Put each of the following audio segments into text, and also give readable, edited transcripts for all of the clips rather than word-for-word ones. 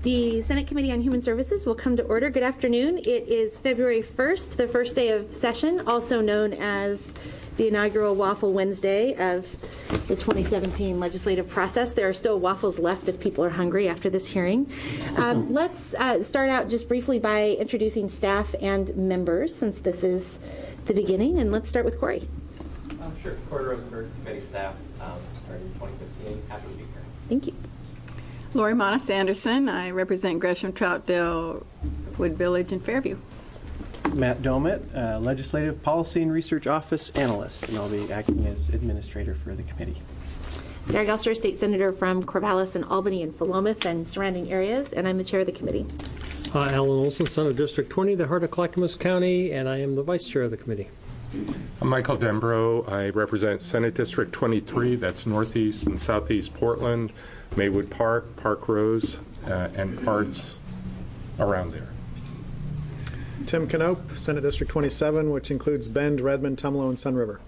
The Senate Committee on Human Services will come to order. Good afternoon. It is February 1st, the first day of session, also known as the inaugural Waffle Wednesday of the 2017 legislative process. There are still waffles left if people are hungry after this hearing. Let's start out just briefly by introducing staff and members, since this is the beginning, and let's start with Corey. Sure. Corey Rosenberg, committee staff, started in 2015. Happy to be here. Thank you. Lori Monis Anderson. I represent Gresham, Troutdale, Wood Village, and Fairview. Matt Domit, Legislative Policy and Research Office Analyst, and I'll be acting as administrator for the committee. Sarah Gelster, State Senator from Corvallis and Albany and Philomath and surrounding areas, and I'm the chair of the committee. Alan Olson, son of District 20, the heart of Clackamas County, and I am the vice chair of the committee. I'm Michael Dembro. I represent Senate District 23, that's northeast and southeast Portland, Maywood Park, Park Rose, and parts around there. Tim Knope, Senate District 27, which includes Bend, Redmond, Tumalo, and Sun River.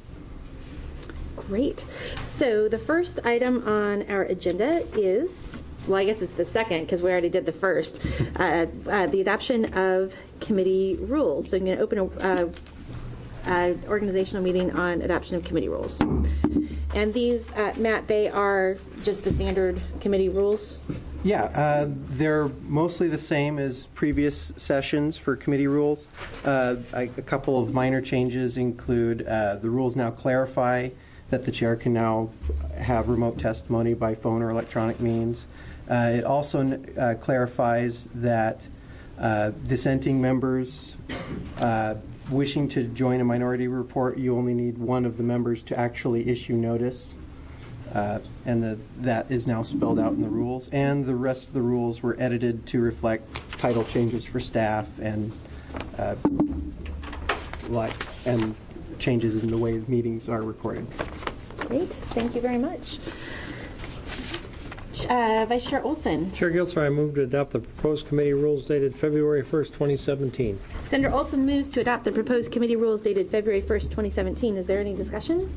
Great. So the first item on our agenda is, well, I guess it's the second because we already did the first, the adoption of committee rules. So I'm going to open a organizational meeting on adoption of committee rules. And these, Matt, they are just the standard committee rules? Yeah, they're mostly the same as previous sessions for committee rules. A couple of minor changes include the rules now clarify that the chair can now have remote testimony by phone or electronic means. It also clarifies that dissenting members wishing to join a minority report, you only need one of the members to actually issue notice. And that is now spelled out in the rules. And the rest of the rules were edited to reflect title changes for staff and changes in the way meetings are recorded. Great. Thank you very much. Vice Chair Olson. Chair Gilser, I move to adopt the proposed committee rules dated February 1st, 2017. Senator Olson moves to adopt the proposed committee rules dated February 1st, 2017. Is there any discussion?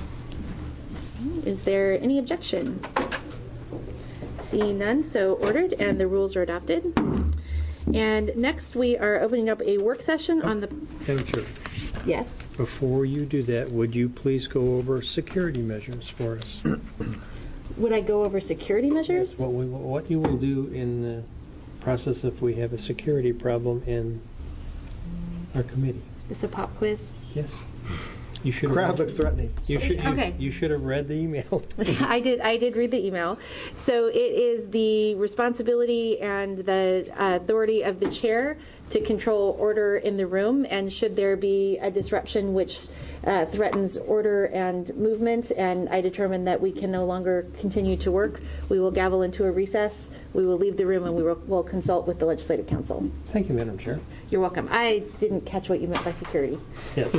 Is there any objection? Seeing none, so ordered, and the rules are adopted. And next we are opening up a work session on the... Madam Chair. Yes. Before you do that, would you please go over security measures for us? Would I go over security measures? Yes, what you will do in the process if we have a security problem in our committee. Is this a pop quiz? Yes. You should. Crowd looks threatening. You should have read the email. I did read the email. So it is the responsibility and the authority of the chair to control order in the room, and should there be a disruption which threatens order and movement, and I determine that we can no longer continue to work, we will gavel into a recess, we will leave the room, and we'll consult with the Legislative Council. Thank you, Madam Chair. You're welcome. I didn't catch what you meant by security. Yes.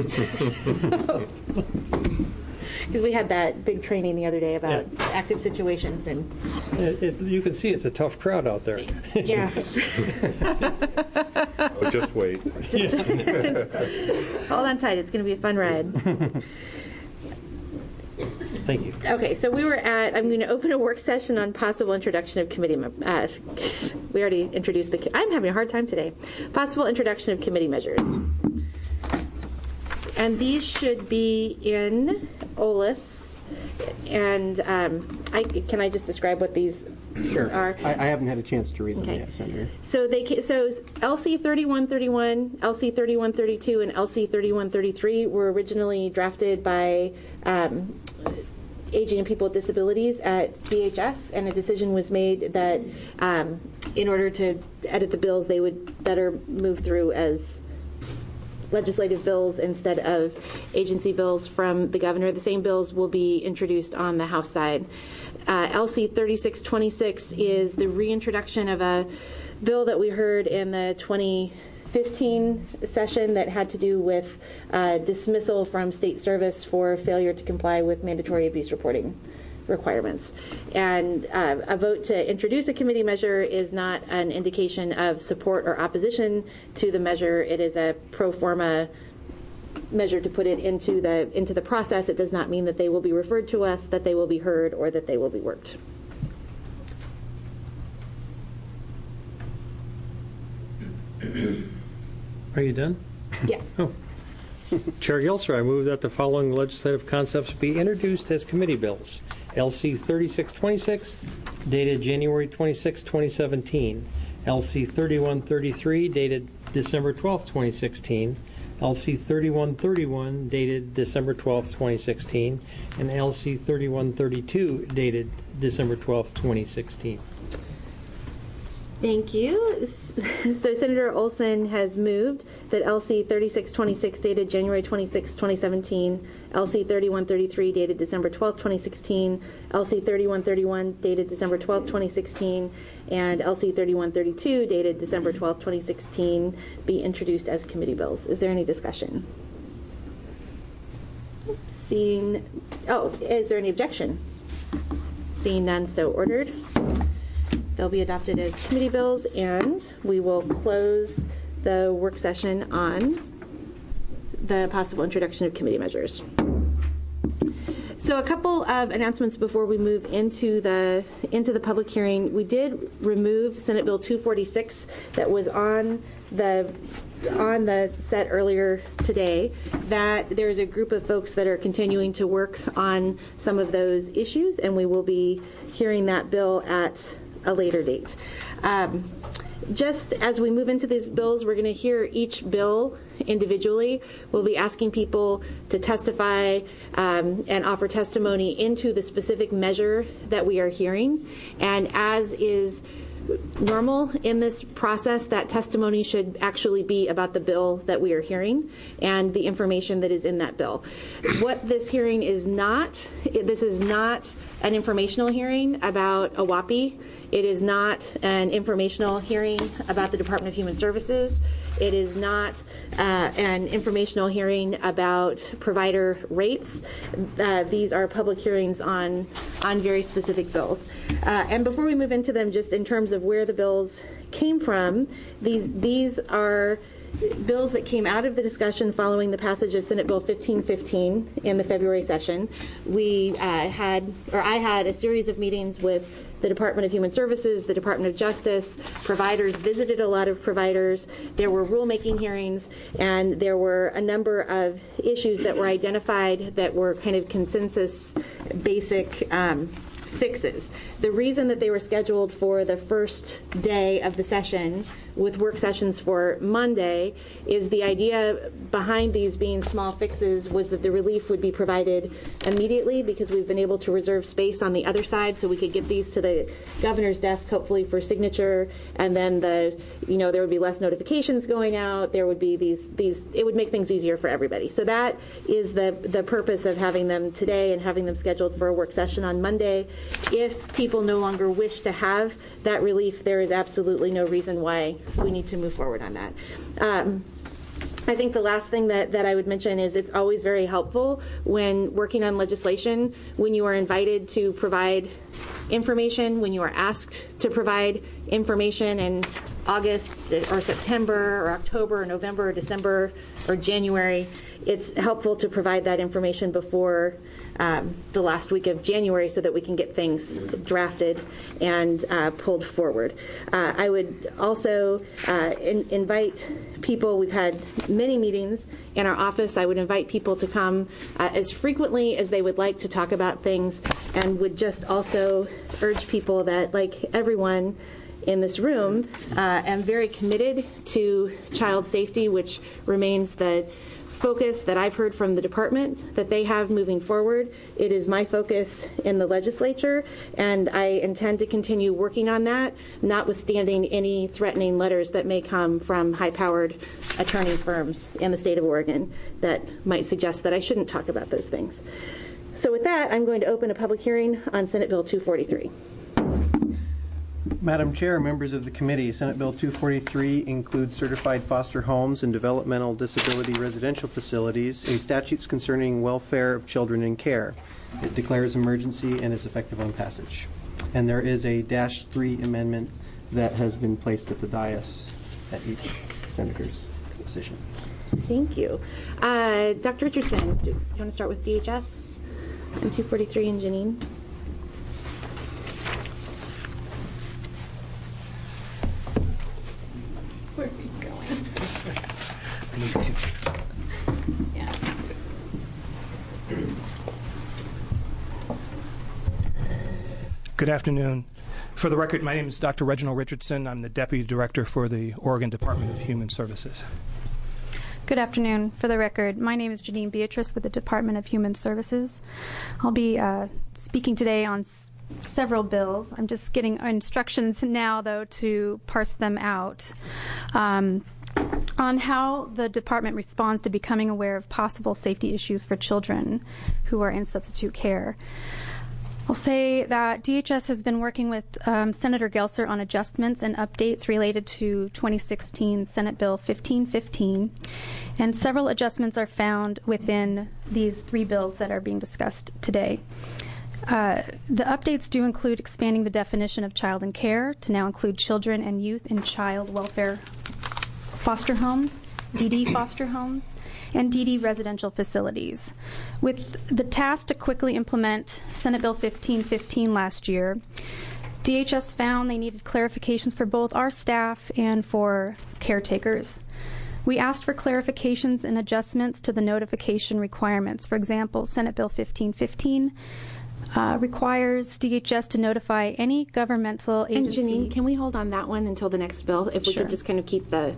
Because we had that big training the other day about active situations, and you can see it's a tough crowd out there. Yeah. Oh, just wait. Hold on tight. It's going to be a fun ride. Thank you. Okay, so I'm going to open a work session on possible introduction of committee, we already introduced I'm having a hard time today. Possible introduction of committee measures. And these should be in OLIS. And can I just describe what these are? I haven't had a chance to read them yet, Senator. So LC 3131, LC 3132, and LC 3133 were originally drafted by Aging and People with Disabilities at DHS, and a decision was made that in order to edit the bills, they would better move through as legislative bills instead of agency bills from the governor. The same bills will be introduced on the House side. LC 3626 is the reintroduction of a bill that we heard in the 2015 session that had to do with dismissal from state service for failure to comply with mandatory abuse reporting requirements. And a vote to introduce a committee measure is not an indication of support or opposition to the measure. It is a pro forma measure to put it into the process. It does not mean that they will be referred to us, that they will be heard, or that they will be worked. Are you done? Yeah. Oh. Chair Gilser, I move that the following legislative concepts be introduced as committee bills. LC 3626, dated January 26, 2017. LC 3133, dated December 12, 2016. LC 3131, dated December 12, 2016. And LC 3132, dated December 12, 2016. Thank you. So Senator Olson has moved that LC 3626 dated January 26, 2017, LC 3133 dated December 12, 2016, LC 3131 dated December 12, 2016, and LC 3132 dated December 12, 2016 be introduced as committee bills. Is there any discussion? Is there any objection? Seeing none, so ordered. They'll be adopted as committee bills, and we will close the work session on the possible introduction of committee measures. So a couple of announcements before we move into the public hearing. We did remove Senate Bill 246 that was on the set earlier today. That there's a group of folks that are continuing to work on some of those issues, and we will be hearing that bill at a later date. Just as we move into these bills, we're going to hear each bill individually. We'll be asking people to testify and offer testimony into the specific measure that we are hearing. And as is normal in this process, that testimony should actually be about the bill that we are hearing and the information that is in that bill. What this hearing is not, this is not an informational hearing about AWAPI. It is not an informational hearing about the Department of Human Services. It is not an informational hearing about provider rates. These are public hearings on very specific bills. And before we move into them, just in terms of where the bills came from, these are bills that came out of the discussion following the passage of Senate Bill 1515 in the February session. I had a series of meetings with the Department of Human Services, the Department of Justice. Providers visited a lot of providers. There were rulemaking hearings, and there were a number of issues that were identified that were kind of consensus basic fixes. The reason that they were scheduled for the first day of the session with work sessions for Monday is the idea behind these being small fixes was that the relief would be provided immediately because we've been able to reserve space on the other side so we could get these to the governor's desk hopefully for signature, and then there would be less notifications going out. There would be these it would make things easier for everybody. So that is the purpose of having them today and having them scheduled for a work session on Monday. If people no longer wish to have that relief, there is absolutely no reason why we need to move forward on that. I think the last thing that I would mention is it's always very helpful when working on legislation, when you are invited to provide information, when you are asked to provide information in August or September or October or November or December or January. It's helpful to provide that information before the last week of January so that we can get things drafted and pulled forward. I would also invite people. We've had many meetings in our office. I would invite people to come as frequently as they would like to talk about things, and would just also urge people that, like everyone in this room, am very committed to child safety, which remains the focus that I've heard from the department that they have moving forward. It is my focus in the legislature, and I intend to continue working on that, notwithstanding any threatening letters that may come from high-powered attorney firms in the state of Oregon that might suggest that I shouldn't talk about those things. So with that, I'm going to open a public hearing on Senate Bill 243. Madam Chair, members of the committee, Senate Bill 243 includes certified foster homes and developmental disability residential facilities in statutes concerning welfare of children in care. It declares emergency and is effective on passage. And there is a -3 amendment that has been placed at the dais at each senator's position. Thank you. Dr. Richardson, do you want to start with DHS and 243 and Janine? Where are you going? Yeah. Good afternoon. For the record, my name is Dr. Reginald Richardson. I'm the Deputy Director for the Oregon Department of Human Services. Good afternoon. For the record, my name is Janine Beatrice with the Department of Human Services. I'll be speaking today on several bills. I'm just getting instructions now, though, to parse them out. On how the department responds to becoming aware of possible safety issues for children who are in substitute care. I'll say that DHS has been working with Senator Gelser on adjustments and updates related to 2016 Senate Bill 1515, and several adjustments are found within these three bills that are being discussed today. The updates do include expanding the definition of child in care to now include children and youth in child welfare foster homes, DD foster homes, and DD residential facilities. With the task to quickly implement Senate Bill 1515 last year, DHS found they needed clarifications for both our staff and for caretakers. We asked for clarifications and adjustments to the notification requirements. For example, Senate Bill 1515 requires DHS to notify any governmental agency. And Janine, can we hold on that one until the next bill? If we Sure. could just kind of keep the...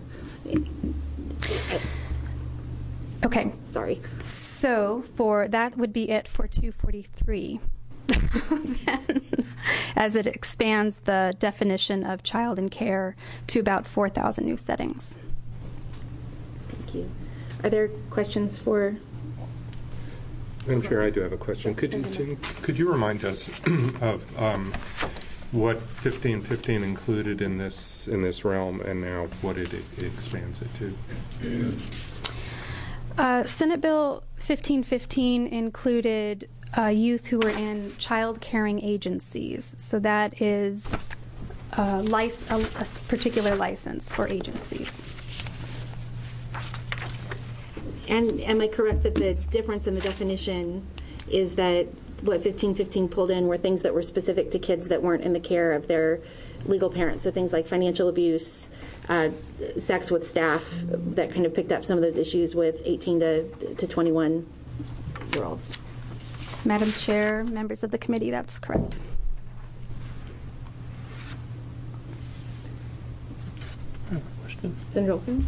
Okay. Sorry. So for that would be it for 243. Then, as it expands the definition of child in care to about 4,000 new settings. Thank you. Are there questions for... Madam Chair, I do have a question. Could you remind us of what 1515 included in this realm, and now what it expands it to? Senate Bill 1515 included youth who were in child caring agencies. So that is a particular license for agencies. And am I correct that the difference in the definition is that what 1515 pulled in were things that were specific to kids that weren't in the care of their legal parents? So things like financial abuse, sex with staff, that kind of picked up some of those issues with 18 to 21-year-olds. Madam Chair, members of the committee, that's correct. Question? Senator Olson?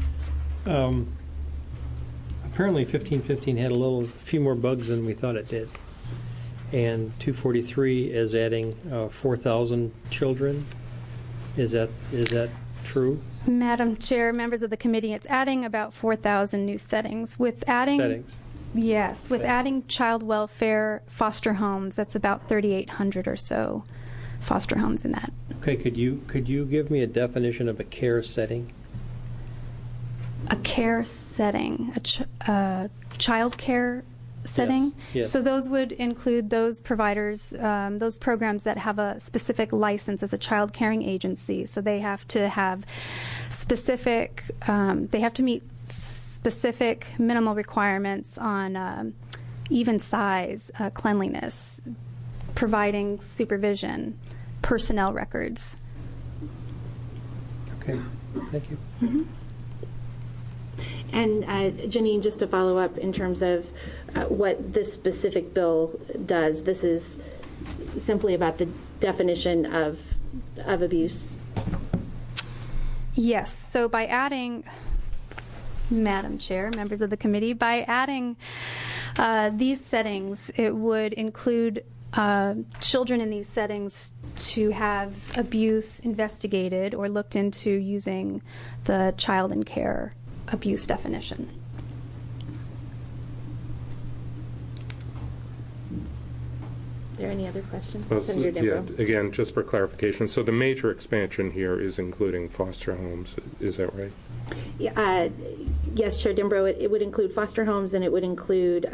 Apparently 1515 had a few more bugs than we thought it did. And 243 is adding 4,000 children. Is that true? Madam Chair, members of the committee, it's adding about 4,000 new settings. With adding Settings. Yes, with adding child welfare foster homes, that's about 3,800 or so foster homes in that. Okay, could you give me a definition of a care setting? A care setting, a child care setting. Yes. So those would include those providers, those programs that have a specific license as a child caring agency. So they have to have specific, they have to meet specific minimal requirements on even size, cleanliness, providing supervision, personnel records. Okay, thank you. Mm-hmm. And Janine, just to follow up in terms of what this specific bill does, this is simply about the definition of abuse. Yes. So by adding, Madam Chair, members of the committee, by adding these settings, it would include children in these settings to have abuse investigated or looked into using the child in care abuse definition. Are there any other questions? Well, Senator yeah, Dembro? again, just for clarification, so the major expansion here is including foster homes, is that right? Yeah, yes, Chair Dembro, it would include foster homes, and it would include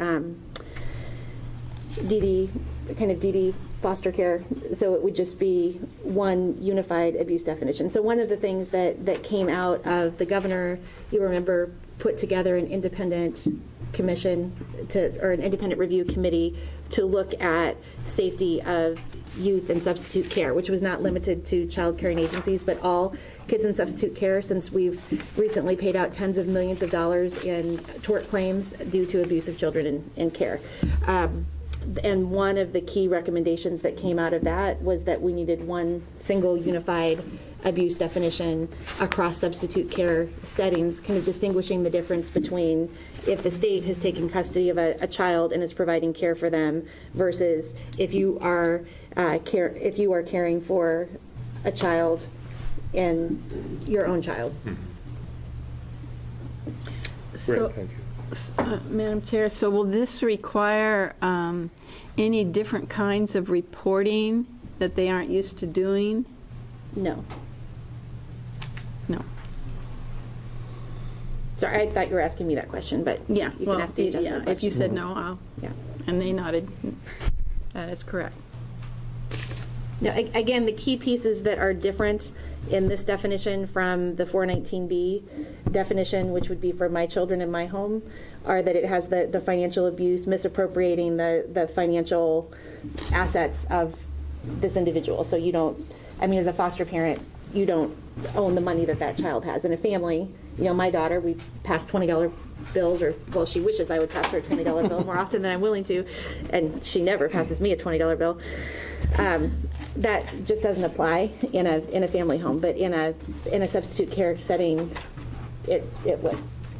DD foster care, so it would just be one unified abuse definition. So one of the things that came out of the governor, you remember put together an independent commission or an independent review committee to look at safety of youth in substitute care, which was not limited to child caring agencies, but all kids in substitute care, since we've recently paid out tens of millions of dollars in tort claims due to abuse of children in care. And one of the key recommendations that came out of that was that we needed one single unified abuse definition across substitute care settings, kind of distinguishing the difference between if the state has taken custody of a child and is providing care for them versus if you are caring for a child and your own child. So, Great, thank you. Madam Chair, so will this require any different kinds of reporting that they aren't used to doing? No. No. Sorry, I thought you were asking me that question, but Yeah, you well, can ask DHS that yeah, question. if you said no, I'll. Yeah. And they nodded. That is correct. Now, again, the key pieces that are different in this definition from the 419B definition, which would be for my children in my home, are that it has the financial abuse, misappropriating the financial assets of this individual. So you don't, as a foster parent, you don't own the money that child has. In a family, my daughter, we pass $20 bills, or, well, she wishes I would pass her a $20 bill more often than I'm willing to, and she never passes me a $20 bill. That just doesn't apply in a family home, but in a substitute care setting, it would.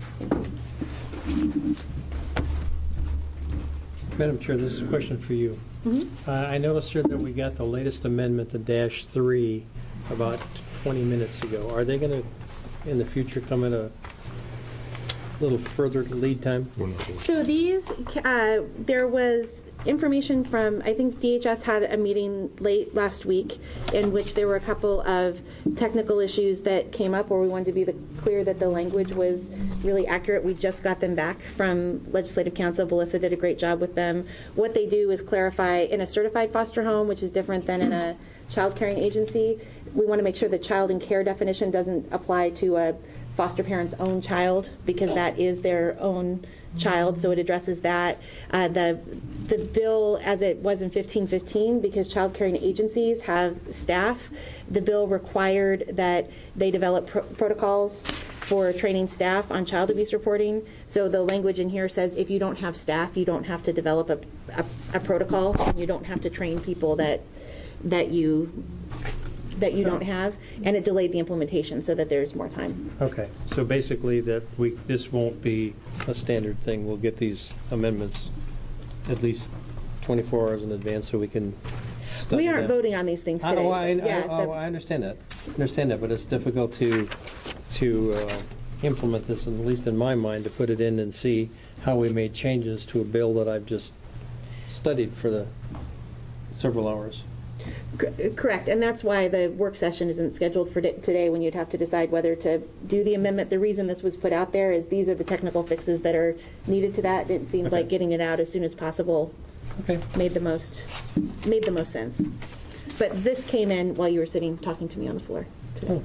Madam Chair, this is a question for you. I noticed here that we got the latest amendment to -3 about 20 minutes ago. Are they going to, in the future, come at a little further lead time? So these, there was information from, I think DHS had a meeting late last week in which there were a couple of technical issues that came up where we wanted to be clear that the language was really accurate. We just got them back from Legislative Council. Melissa did a great job with them. What they do is clarify in a certified foster home, which is different than in a child caring agency. We want to make sure the child in care definition doesn't apply to a foster parent's own child, because that is their own child, so it addresses that. The bill, as it was in 1515, because child caring agencies have staff, the bill required that they develop protocols for training staff on child abuse reporting. So the language in here says if you don't have staff, you don't have to develop a protocol, and you don't have to train people that you don't have, and it delayed the implementation so that there's more time. Okay, so basically this won't be a standard thing. We'll get these amendments at least 24 hours in advance so we can study We aren't them. voting on these things today. I understand that. But it's difficult to implement this, at least in my mind, to put it in and see how we made changes to a bill that I've just studied for the several hours. Correct, and that's why the work session isn't scheduled for today, when you'd have to decide whether to do the amendment. The reason this was put out there is these are the technical fixes that are needed to that. It seemed like getting it out as soon as possible made the most sense. But this came in while you were sitting talking to me on the floor today.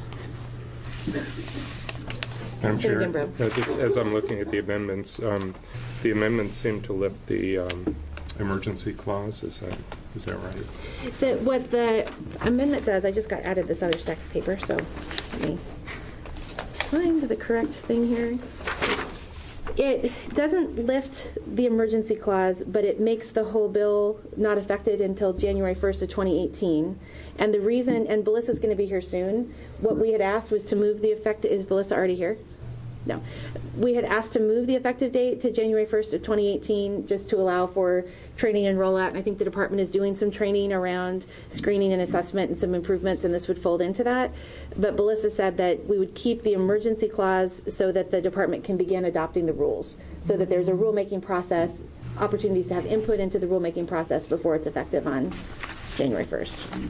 Madam Chair, Senator Gembrow. just as I'm looking at the amendments seem to lift the emergency clause. Is that right? What the amendment does, I just got added this other stack of paper, so let me find the correct thing here. It doesn't lift the emergency clause, but it makes the whole bill not effective until January 1st of 2018. And the reason, and Belissa's going to be here soon, what we had asked was to move the effective, is Belissa already here? No. We had asked to move the effective date to January 1st of 2018 just to allow for training and rollout. And I think the department is doing some training around screening and assessment and some improvements, and this would fold into that. But Belissa said that we would keep the emergency clause so that the department can begin adopting the rules, so that there's a rulemaking process, opportunities to have input into the rulemaking process before it's effective on January 1st.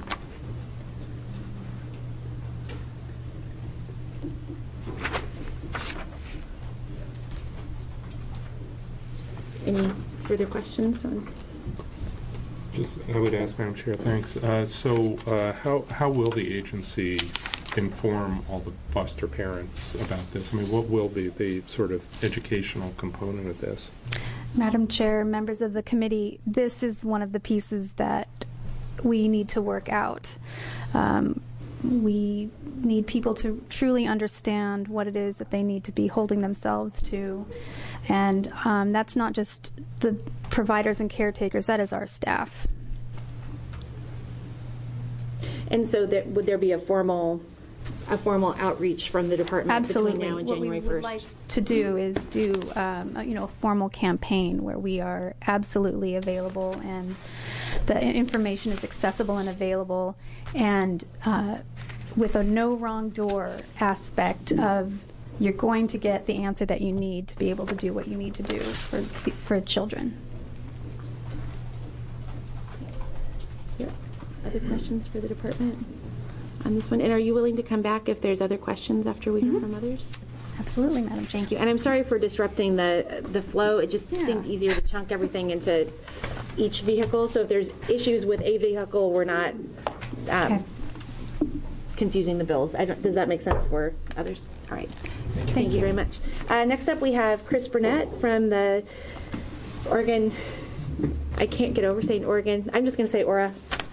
Any further questions on? I would ask, Madam Chair, thanks. So how will the agency inform all the foster parents about this? I mean, what will be the sort of educational component of this? Madam Chair, members of the committee, this is one of the pieces that we need to work out. We need people to truly understand what it is that they need to be holding themselves to. And that's not just the providers and caretakers, that is our staff. And so would there be a formal outreach from the department Absolutely. between now and January 1st? What we would like to do is do a formal campaign where we are absolutely available and the information is accessible and available, and with a no wrong door aspect of you're going to get the answer that you need to be able to do what you need to do for children. Other questions for the department on this one? And are you willing to come back if there's other questions after we hear from others? Absolutely, Madam Chair. Thank you. And I'm sorry for disrupting the flow. It just seemed easier to chunk everything into each vehicle. So if there's issues with a vehicle, we're not confusing the bills. Does that make sense for others? All right. Thank you very much. Next up, we have Chris Burnett from the Oregon. I can't get over saying Oregon. I'm just going to say ORA.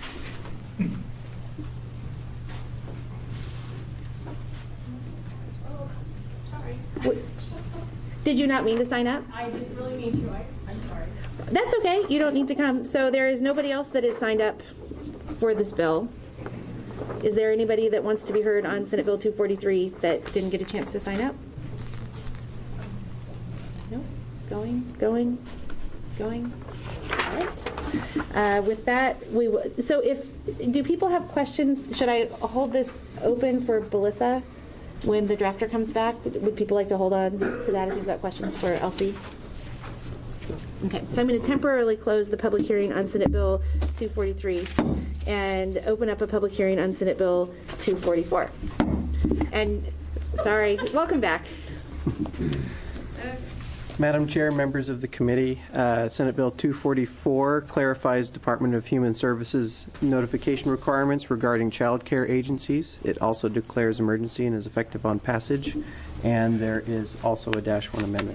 Did you not mean to sign up? I didn't really mean to. I'm sorry. That's okay. You don't need to come. So there is nobody else that is signed up for this bill. Is there anybody that wants to be heard on Senate Bill 243 that didn't get a chance to sign up? No? Going? All right. With that, do people have questions? Should I hold this open for Belissa? When the drafter comes back, would people like to hold on to that if you've got questions for Elsie? Okay, so I'm going to temporarily close the public hearing on Senate Bill 243 and open up a public hearing on Senate Bill 244. And, sorry, welcome back. Madam Chair, members of the committee, Senate Bill 244 clarifies Department of Human Services notification requirements regarding child care agencies. It also declares emergency and is effective on passage. And there is also a -1 amendment.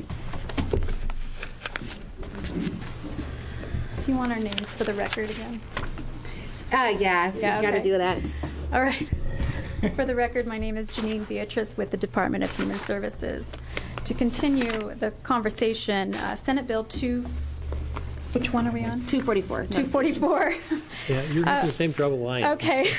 Do you want our names for the record again? Yeah, got to do that. All right. For the record, my name is Janine Beatrice with the Department of Human Services. To continue the conversation, Senate Bill which one are we on? 244. 244. Yeah, you're having the same trouble I am. Okay.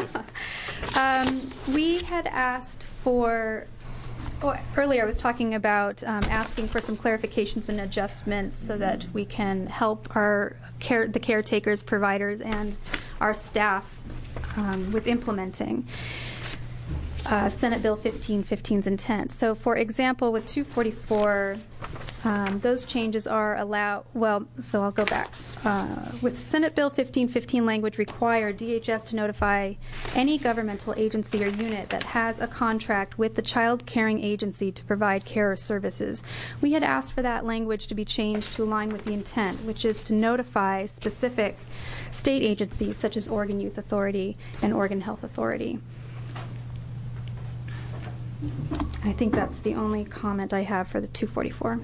We had asked for, earlier I was talking about asking for some clarifications and adjustments so that we can help the caretakers, providers, and our staff with implementing Senate Bill 1515's intent. So, for example, with 244, those changes are allowed. Well, so I'll go back. With Senate Bill 1515 language require DHS to notify any governmental agency or unit that has a contract with the child caring agency to provide care or services. We had asked for that language to be changed to align with the intent, which is to notify specific state agencies such as Oregon Youth Authority and Oregon Health Authority. I think that's the only comment I have for the 244.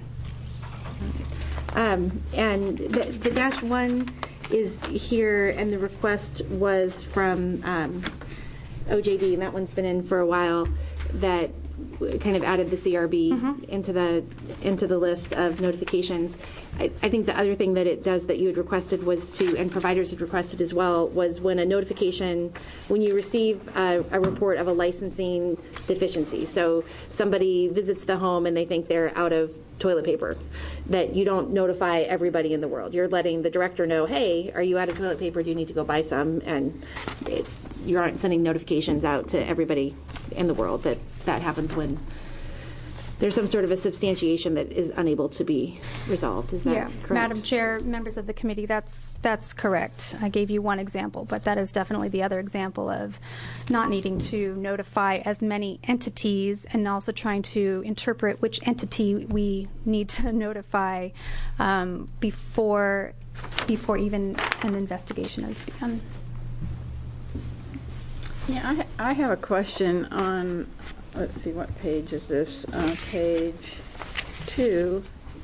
And the -1 is here, and the request was from OJD, and that one's been in for a while, that kind of added the CRB into the list of notifications. I think the other thing that it does that you had requested was and providers had requested as well, was when you receive a report of a licensing deficiency. So somebody visits the home and they think they're out of toilet paper, that you don't notify everybody in the world. You're letting the director know, hey, are you out of toilet paper? Do you need to go buy some? And you aren't sending notifications out to everybody in the world. That happens when there's some sort of a substantiation that is unable to be resolved. Is that correct? Madam Chair, members of the committee, that's correct. I gave you one example, but that is definitely the other example of not needing to notify as many entities and also trying to interpret which entity we need to notify before even an investigation has begun. Yeah, I have a question on, let's see, what page is this? Page 2,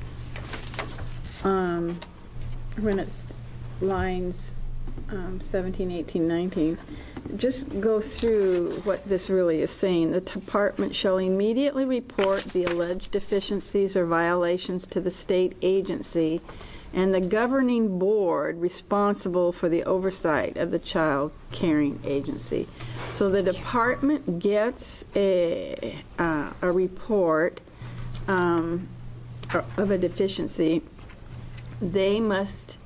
when it's lines 17, 18, 19. Just go through what this really is saying. The department shall immediately report the alleged deficiencies or violations to the state agency and the governing board responsible for the oversight of the child caring agency. So the department gets a report of a deficiency. They must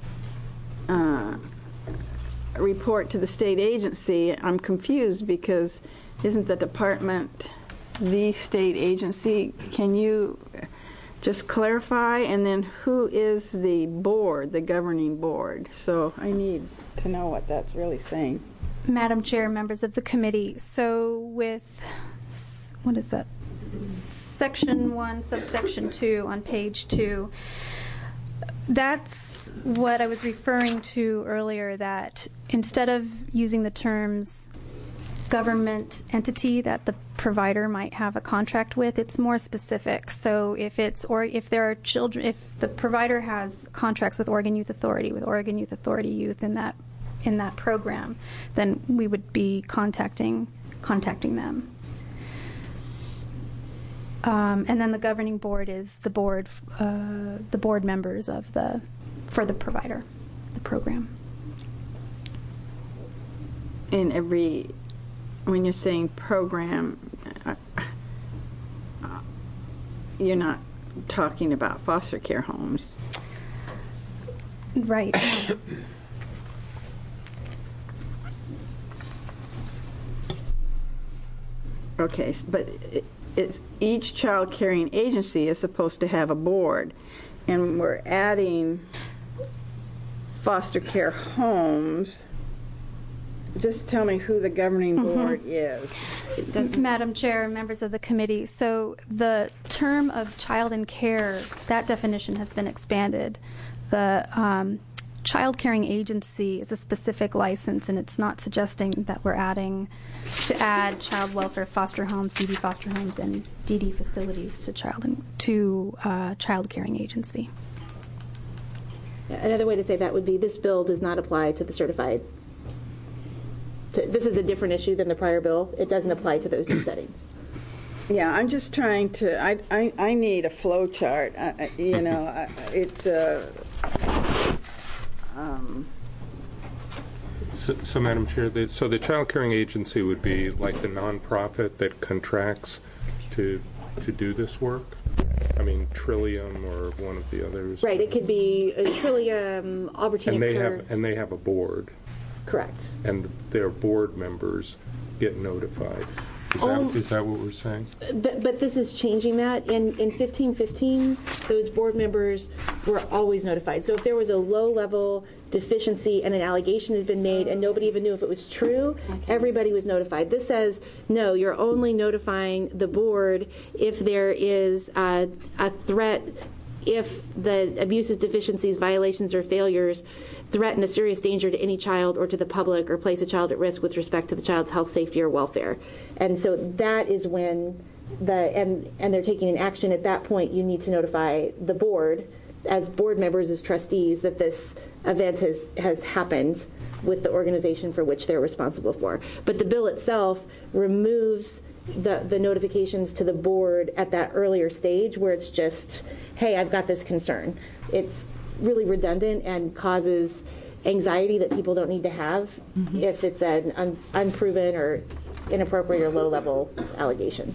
report to the state agency. I'm confused because isn't the department the state agency? Can you just clarify? And then who is the board, the governing board? So I need to know what that's really saying. Madam Chair, members of the committee, so with, what is that? Section 1, subsection 2 on page 2, that's what I was referring to earlier, that instead of using the terms government entity that the provider might have a contract with, it's more specific. So if there are children, if the provider has contracts with Oregon Youth Authority youth in that program, then we would be contacting them. And then the governing board is the board members for the provider, the program. In every, when you're saying program, you're not talking about foster care homes. Right. Okay, but each child caring agency is supposed to have a board, and we're adding foster care homes. Just tell me who the governing board is. Madam Chair, members of the committee, so the term of child in care, that definition has been expanded. The child caring agency is a specific license, and it's not suggesting that we're add child welfare foster homes, DD foster homes, and DD facilities to child caring agency. Another way to say that would be this bill does not apply to the certified. This is a different issue than the prior bill. It doesn't apply to those new settings. Yeah, I'm just trying to. I need a flow chart. It's So, Madam Chair, the child caring agency would be like the nonprofit that contracts to do this work? I mean, Trillium or one of the others? Right, it could be Trillium, Albertina. And they have a board. Correct. And their board members get notified. Is that what we're saying? But this is changing that. In 1515, those board members were always notified. So if there was a low-level deficiency and an allegation had been made and nobody even knew if it was true, everybody was notified. This says, no, you're only notifying the board if there is a threat, if the abuses, deficiencies, violations, or failures threaten a serious danger to any child or to the public or place a child at risk with respect to the child's health, safety, or welfare. And so that is when and they're taking an action. At that point, you need to notify the board as board members, as trustees, that this event has happened with the organization for which they're responsible for. But the bill itself removes the notifications to the board at that earlier stage where it's just, hey, I've got this concern. It's really redundant and causes anxiety that people don't need to have if it's an unproven or inappropriate or low-level allegation.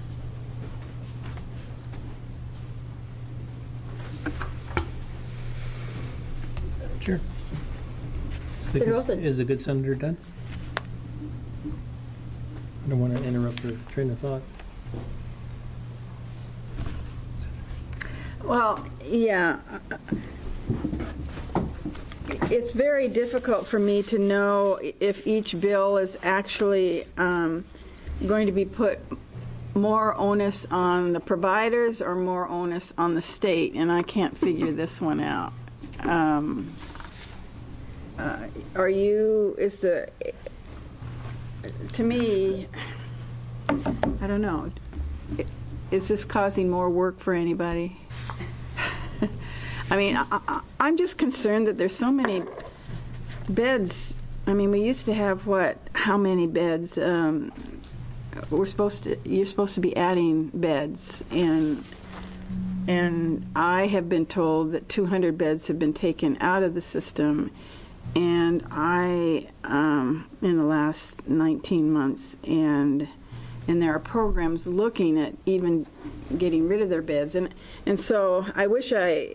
Sure. Senator Olson. Is the good senator done? I don't want to interrupt her train of thought. Well, yeah. It's very difficult for me to know if each bill is actually going to be put more onus on the providers or more onus on the state, and I can't figure this one out. to me, I don't know. Is this causing more work for anybody? I mean, I'm just concerned that there's so many beds. I mean, we used to have how many beds? You're supposed to be adding beds, and I have been told that 200 beds have been taken out of the system, and in the last 19 months, and there are programs looking at even getting rid of their beds, and so I wish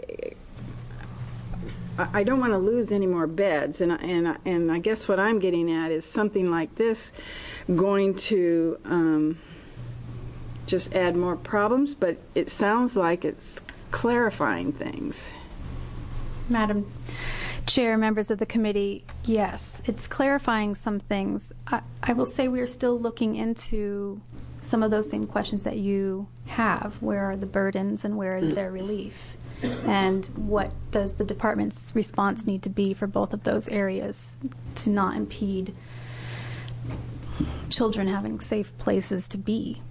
I don't want to lose any more beds, and I guess what I'm getting at is something like this going to just add more problems, but it sounds like it's clarifying things. Madam Chair, members of the committee, yes, it's clarifying some things. I will say we are still looking into some of those same questions that you have. Where are the burdens and where is their relief? And what does the department's response need to be for both of those areas to not impede children having safe places to be?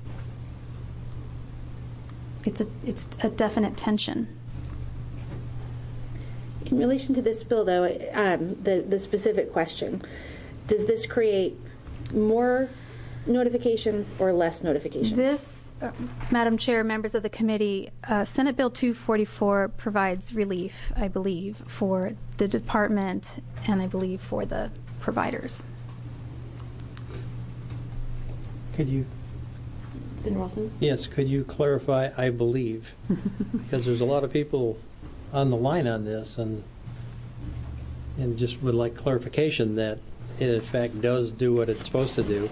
It's a definite tension. In relation to this bill, though, the specific question, does this create more notifications or less notifications? This, Madam Chair, members of the committee, Senate Bill 244 provides relief, I believe, for the department and I believe for the providers. Could you? Senator Wilson? Yes, could you clarify, I believe? Because there's a lot of people on the line on this and just would like clarification that it in fact does do what it's supposed to do.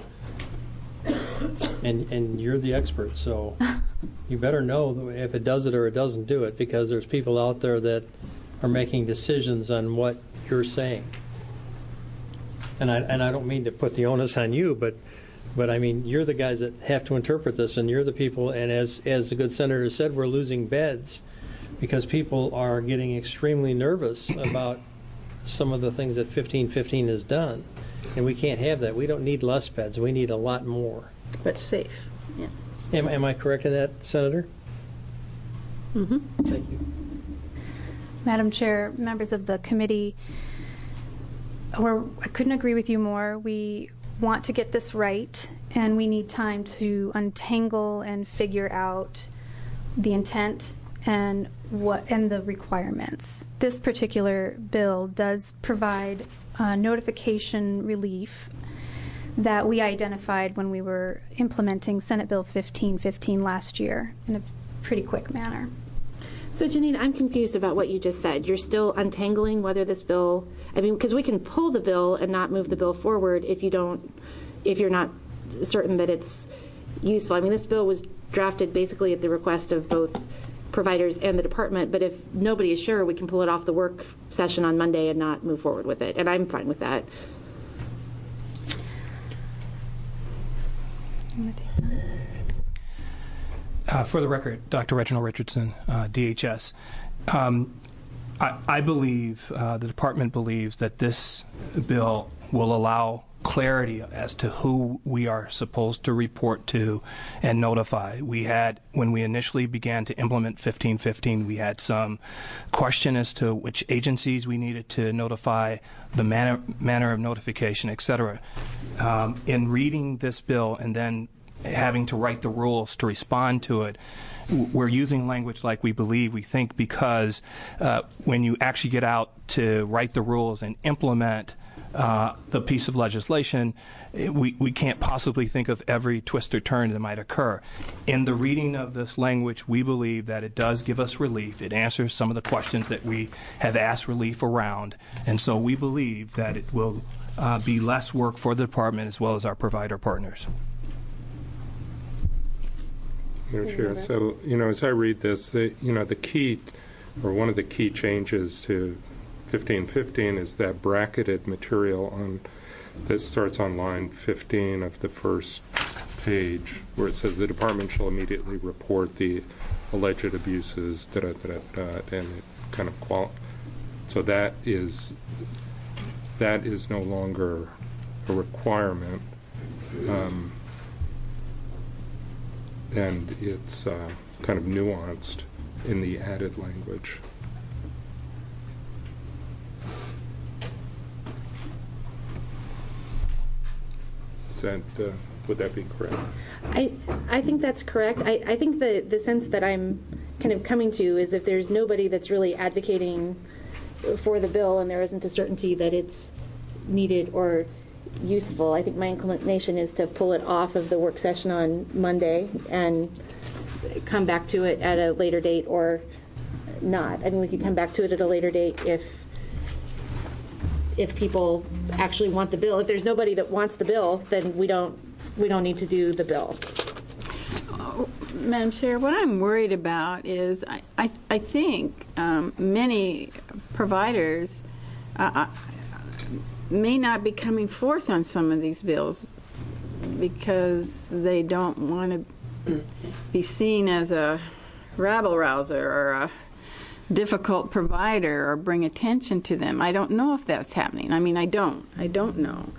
And you're the expert, so you better know if it does it or it doesn't do it, because there's people out there that are making decisions on what you're saying. And I don't mean to put the onus on you, but I mean, you're the guys that have to interpret this, and you're the people, and as the good senator said, we're losing beds because people are getting extremely nervous about some of the things that 1515 has done. And we can't have that. We don't need less beds. We need a lot more. But safe, yeah. Am I correct in that, Senator? Mm-hmm. Thank you. Madam Chair, members of the committee, I couldn't agree with you more. We want to get this right, and we need time to untangle and figure out the intent and the requirements. This particular bill does provide notification relief that we identified when we were implementing Senate Bill 1515 last year in a pretty quick manner. So, Janine, I'm confused about what you just said. You're still untangling whether this bill, because we can pull the bill and not move the bill forward if you're not certain that it's useful. I mean, this bill was drafted basically at the request of both providers and the department, but if nobody is sure, we can pull it off the work session on Monday and not move forward with it, and I'm fine with that. For the record, Dr. Reginald Richardson, DHS. I believe, the department believes that this bill will allow clarity as to who we are supposed to report to and notify. When we initially began to implement 1515, we had some question as to which agencies we needed to notify, the manner of notification, etc. In reading this bill and then having to write the rules to respond to it, we're using language like we think, because when you actually get out to write the rules and implement the piece of legislation, we can't possibly think of every twist or turn that might occur. In the reading of this language, we believe that it does give us relief. It answers some of the questions that we have asked relief around, and so we believe that it will be less work for the department as well as our provider partners. Madam Chair, so, as I read this, the key, or one of the key changes to 1515 is that bracketed material that starts on line 15 of the first page, where it says the department shall immediately report the alleged abuses, and it kind of so that is no longer a requirement. And it's kind of nuanced in the added language. Is that, would that be correct? I think that's correct. I think the sense that I'm kind of coming to is if there's nobody that's really advocating for the bill and there isn't a certainty that it's needed or useful, I think my inclination is to pull it off of the work session on Monday and come back to it at a later date or not. I mean, we could come back to it at a later date if people actually want the bill. If there's nobody that wants the bill, then we don't need to do the bill. Madam Chair, what I'm worried about is I think many providers may not be coming forth on some of these bills because they don't want to be seen as a rabble-rouser or a difficult provider or bring attention to them. I don't know if that's happening. I mean, I don't know.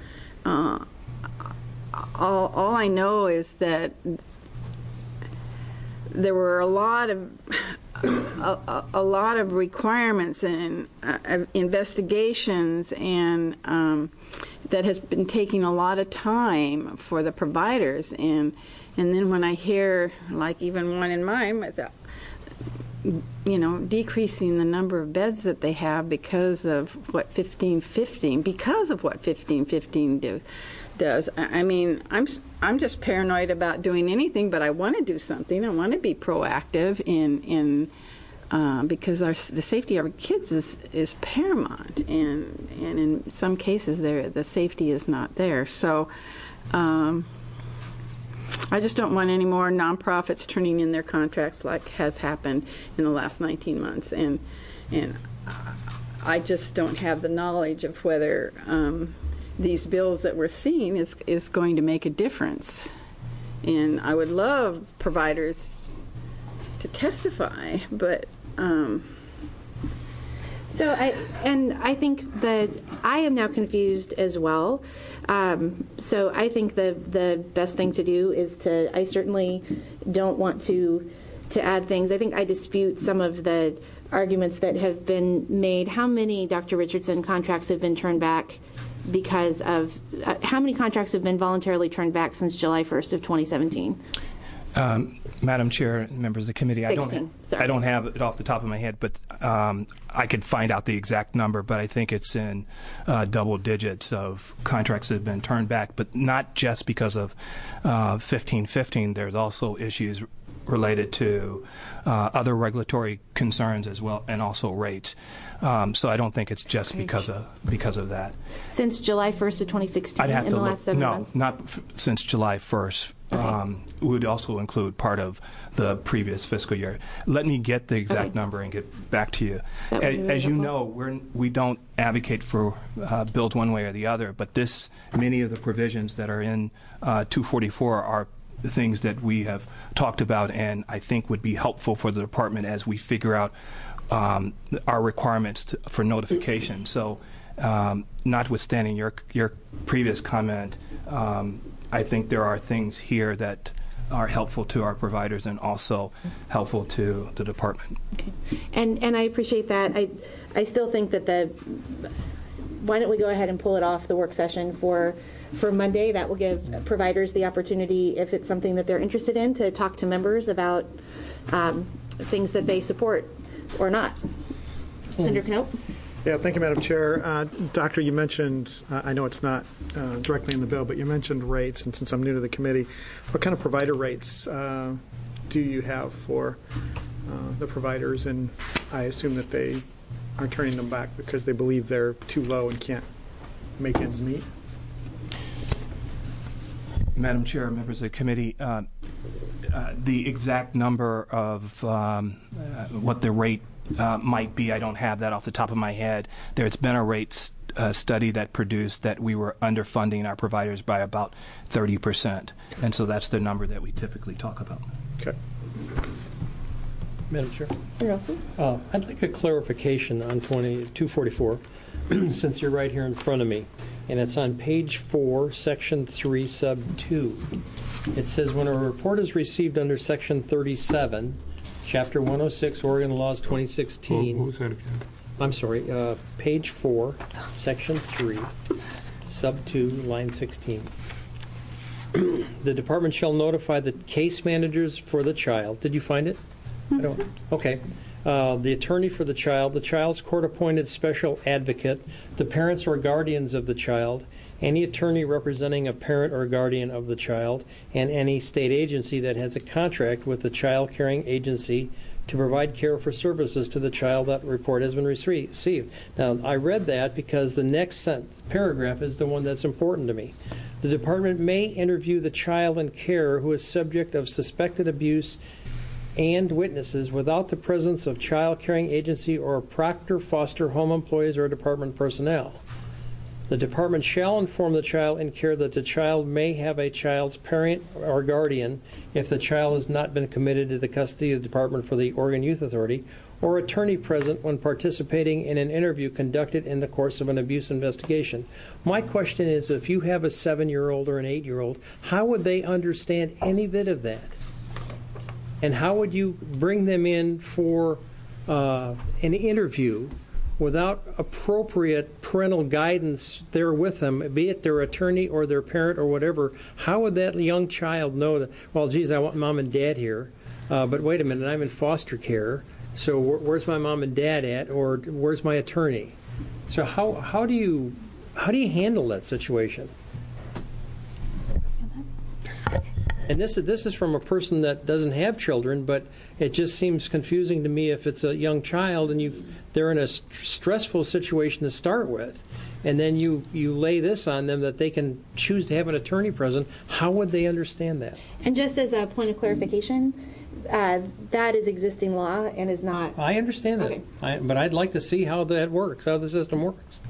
All I know is that there were a lot of requirements and investigations and that has been taking a lot of time for the providers, and then when I hear, like even one in mine with decreasing the number of beds that they have because of what 1515 does. I mean, I'm just paranoid about doing anything, but I want to do something. I want to be proactive in because the safety of our kids is paramount, and in some cases the safety is not there. So I just don't want any more nonprofits turning in their contracts like has happened in the last 19 months, and I just don't have the knowledge of whether these bills that we're seeing is going to make a difference. And I would love providers to testify, but So I think that I am now confused as well. So I think the best thing to do is I certainly don't want to add things. I think I dispute some of the arguments that have been made. How many, Dr. Richardson, contracts have been turned back because of, how many contracts have been voluntarily turned back since July 1st of 2017? Madam Chair, members of the committee, I don't have it off the top of my head, but I could find out the exact number, but I think it's in double digits of contracts that have been turned back, but not just because of 1515. There's also issues related to other regulatory concerns as well, and also rates. So I don't think it's just because of that. Since July 1st of 2016, I'd have in to the look. last 7 months? No, not since July 1st. Okay. Would also include part of the previous fiscal year. Let me get the exact number and get back to you. As you know, we don't advocate for bills one way or the other, but many of the provisions that are in 244 are the things that we have talked about and I think would be helpful for the department as we figure out our requirements for notification. So notwithstanding your previous comment, I think there are things here that are helpful to our providers and also helpful to the department. Okay. And I appreciate that. I still think that why don't we go ahead and pull it off the work session for Monday. That will give providers the opportunity, if it's something that they're interested in, to talk to members about things that they support or not. Senator Knopp? Yeah, thank you, Madam Chair. Doctor, you mentioned, I know it's not directly in the bill, but you mentioned rates, and since I'm new to the committee, what kind of provider rates do you have for the providers? And I assume that they are turning them back because they believe they're too low and can't make ends meet. Madam Chair, members of the committee, the exact number of what the rate might be, I don't have that off the top of my head. There's been a rate study that produced that we were underfunding our providers by about 30%, and so that's the number that we typically talk about. Okay. Madam Chair? Senator Olson? I'd like a clarification on 244. since you're right here in front of me, and it's on page 4, section 3, sub 2. It says, when a report is received under section 37, chapter 106, Oregon Laws 2016. What was that again? I'm sorry, page 4, section 3, sub 2, line 16. The department shall notify the case managers for the child. Did you find it? I don't. Okay. The attorney for the child, the child's court-appointed special advocate, the parents or guardians of the child, any attorney representing a parent or guardian of the child, and any state agency that has a contract with the child caring agency to provide care for services to the child that report has been received. Now, I read that because the next paragraph is the one that's important to me. The department may interview the child in care who is subject of suspected abuse and witnesses without the presence of child caring agency or proctor, foster home employees or department personnel. The department shall inform the child in care that the child may have a child's parent or guardian if the child has not been committed to the custody of the Department for the Oregon Youth Authority, or attorney present when participating in an interview conducted in the course of an abuse investigation. My question is, if you have a 7-year-old or an 8-year-old, how would they understand any bit of that? And how would you bring them in for an interview without appropriate parental guidance there with them, be it their attorney or their parent or whatever? How would that young child know that, well, geez, I want mom and dad here, but wait a minute, I'm in foster care, so where's my mom and dad at, or where's my attorney? So how do you handle that situation? And this is from a person that doesn't have children, but it just seems confusing to me if it's a young child and they're in a stressful situation to start with, and then you lay this on them that they can choose to have an attorney present. How would they understand that? And just as a point of clarification, that is existing law and is not... I understand that, okay. But I'd like to see how that works, how the system works.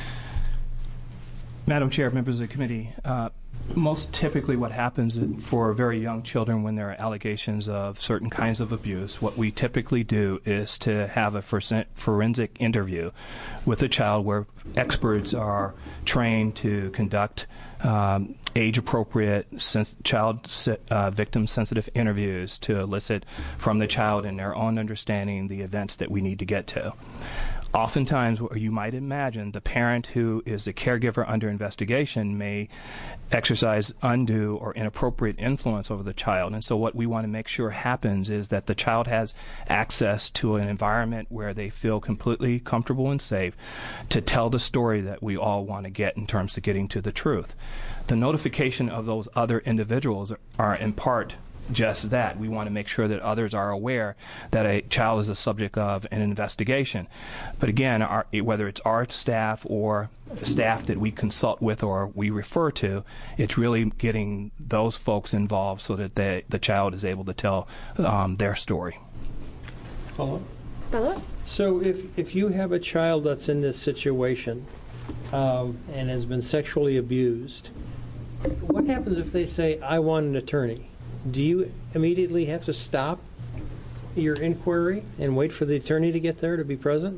Madam Chair, members of the committee, most typically what happens for very young children when there are allegations of certain kinds of abuse, what we typically do is to have a forensic interview with the child where experts are trained to conduct age-appropriate child victim-sensitive interviews to elicit from the child in their own understanding the events that we need to get to. Oftentimes, what you might imagine, the parent who is the caregiver under investigation may exercise undue or inappropriate influence over the child. And so what we want to make sure happens is that the child has access to an environment where they feel completely comfortable and safe to tell the story that we all want to get in terms of getting to the truth. The notification of those other individuals are in part just that. We want to make sure that others are aware that a child is a subject of an investigation. But again, whether it's our staff or staff that we consult with or we refer to, it's really getting those folks involved so that the child is able to tell their story. Follow up? So if you have a child that's in this situation and has been sexually abused, what happens if they say, I want an attorney? Do you immediately have to stop your inquiry and wait for the attorney to get there to be present?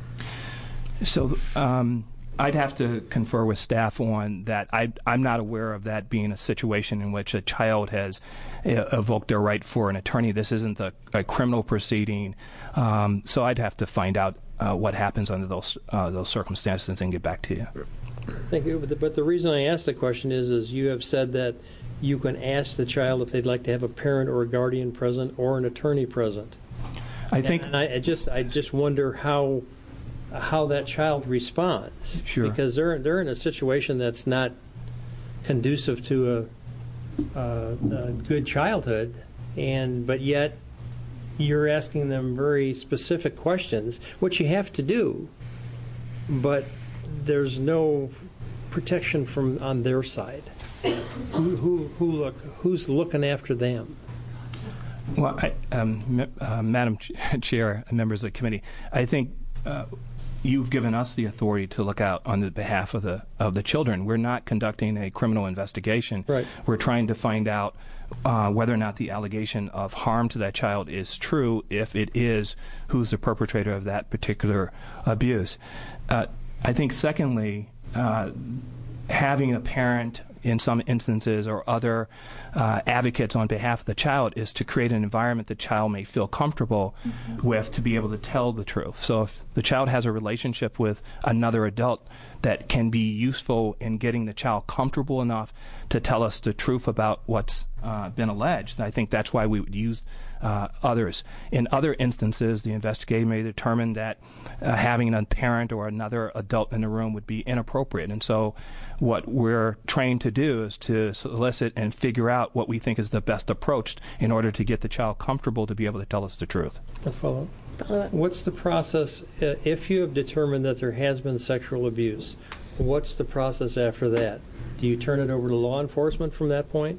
So I'd have to confer with staff on that. I'm not aware of that being a situation in which a child has evoked their right for an attorney. This isn't a criminal proceeding, so I'd have to find out what happens under those circumstances and get back to you. Thank you. But the reason I asked the question is you have said that you can ask the child if they'd like to have a parent or a guardian present or an attorney present. And I just wonder how that child responds. Sure. Because they're in a situation that's not conducive to a good childhood, but yet you're asking them very specific questions, which you have to do, but there's no protection on their side. Who's looking after them? Well, Madam Chair, members of the committee, I think you've given us the authority to look out on the behalf of the children. We're not conducting a criminal investigation. Right. We're trying to find out whether or not the allegation of harm to that child is true. If it is, who's the perpetrator of that particular abuse? I think secondly, having a parent in some instances or other advocates on behalf of the child is to create an environment the child may feel comfortable with to be able to tell the truth. So if the child has a relationship with another adult that can be useful in getting the child comfortable enough to tell us the truth about what's been alleged, I think that's why we would use others. In other instances, the investigator may determine that having a parent or another adult in the room would be inappropriate. And so what we're trained to do is to solicit and figure out what we think is the best approach in order to get the child comfortable to be able to tell us the truth. A follow-up. What's the process if you have determined that there has been sexual abuse? What's the process after that? Do you turn it over to law enforcement from that point?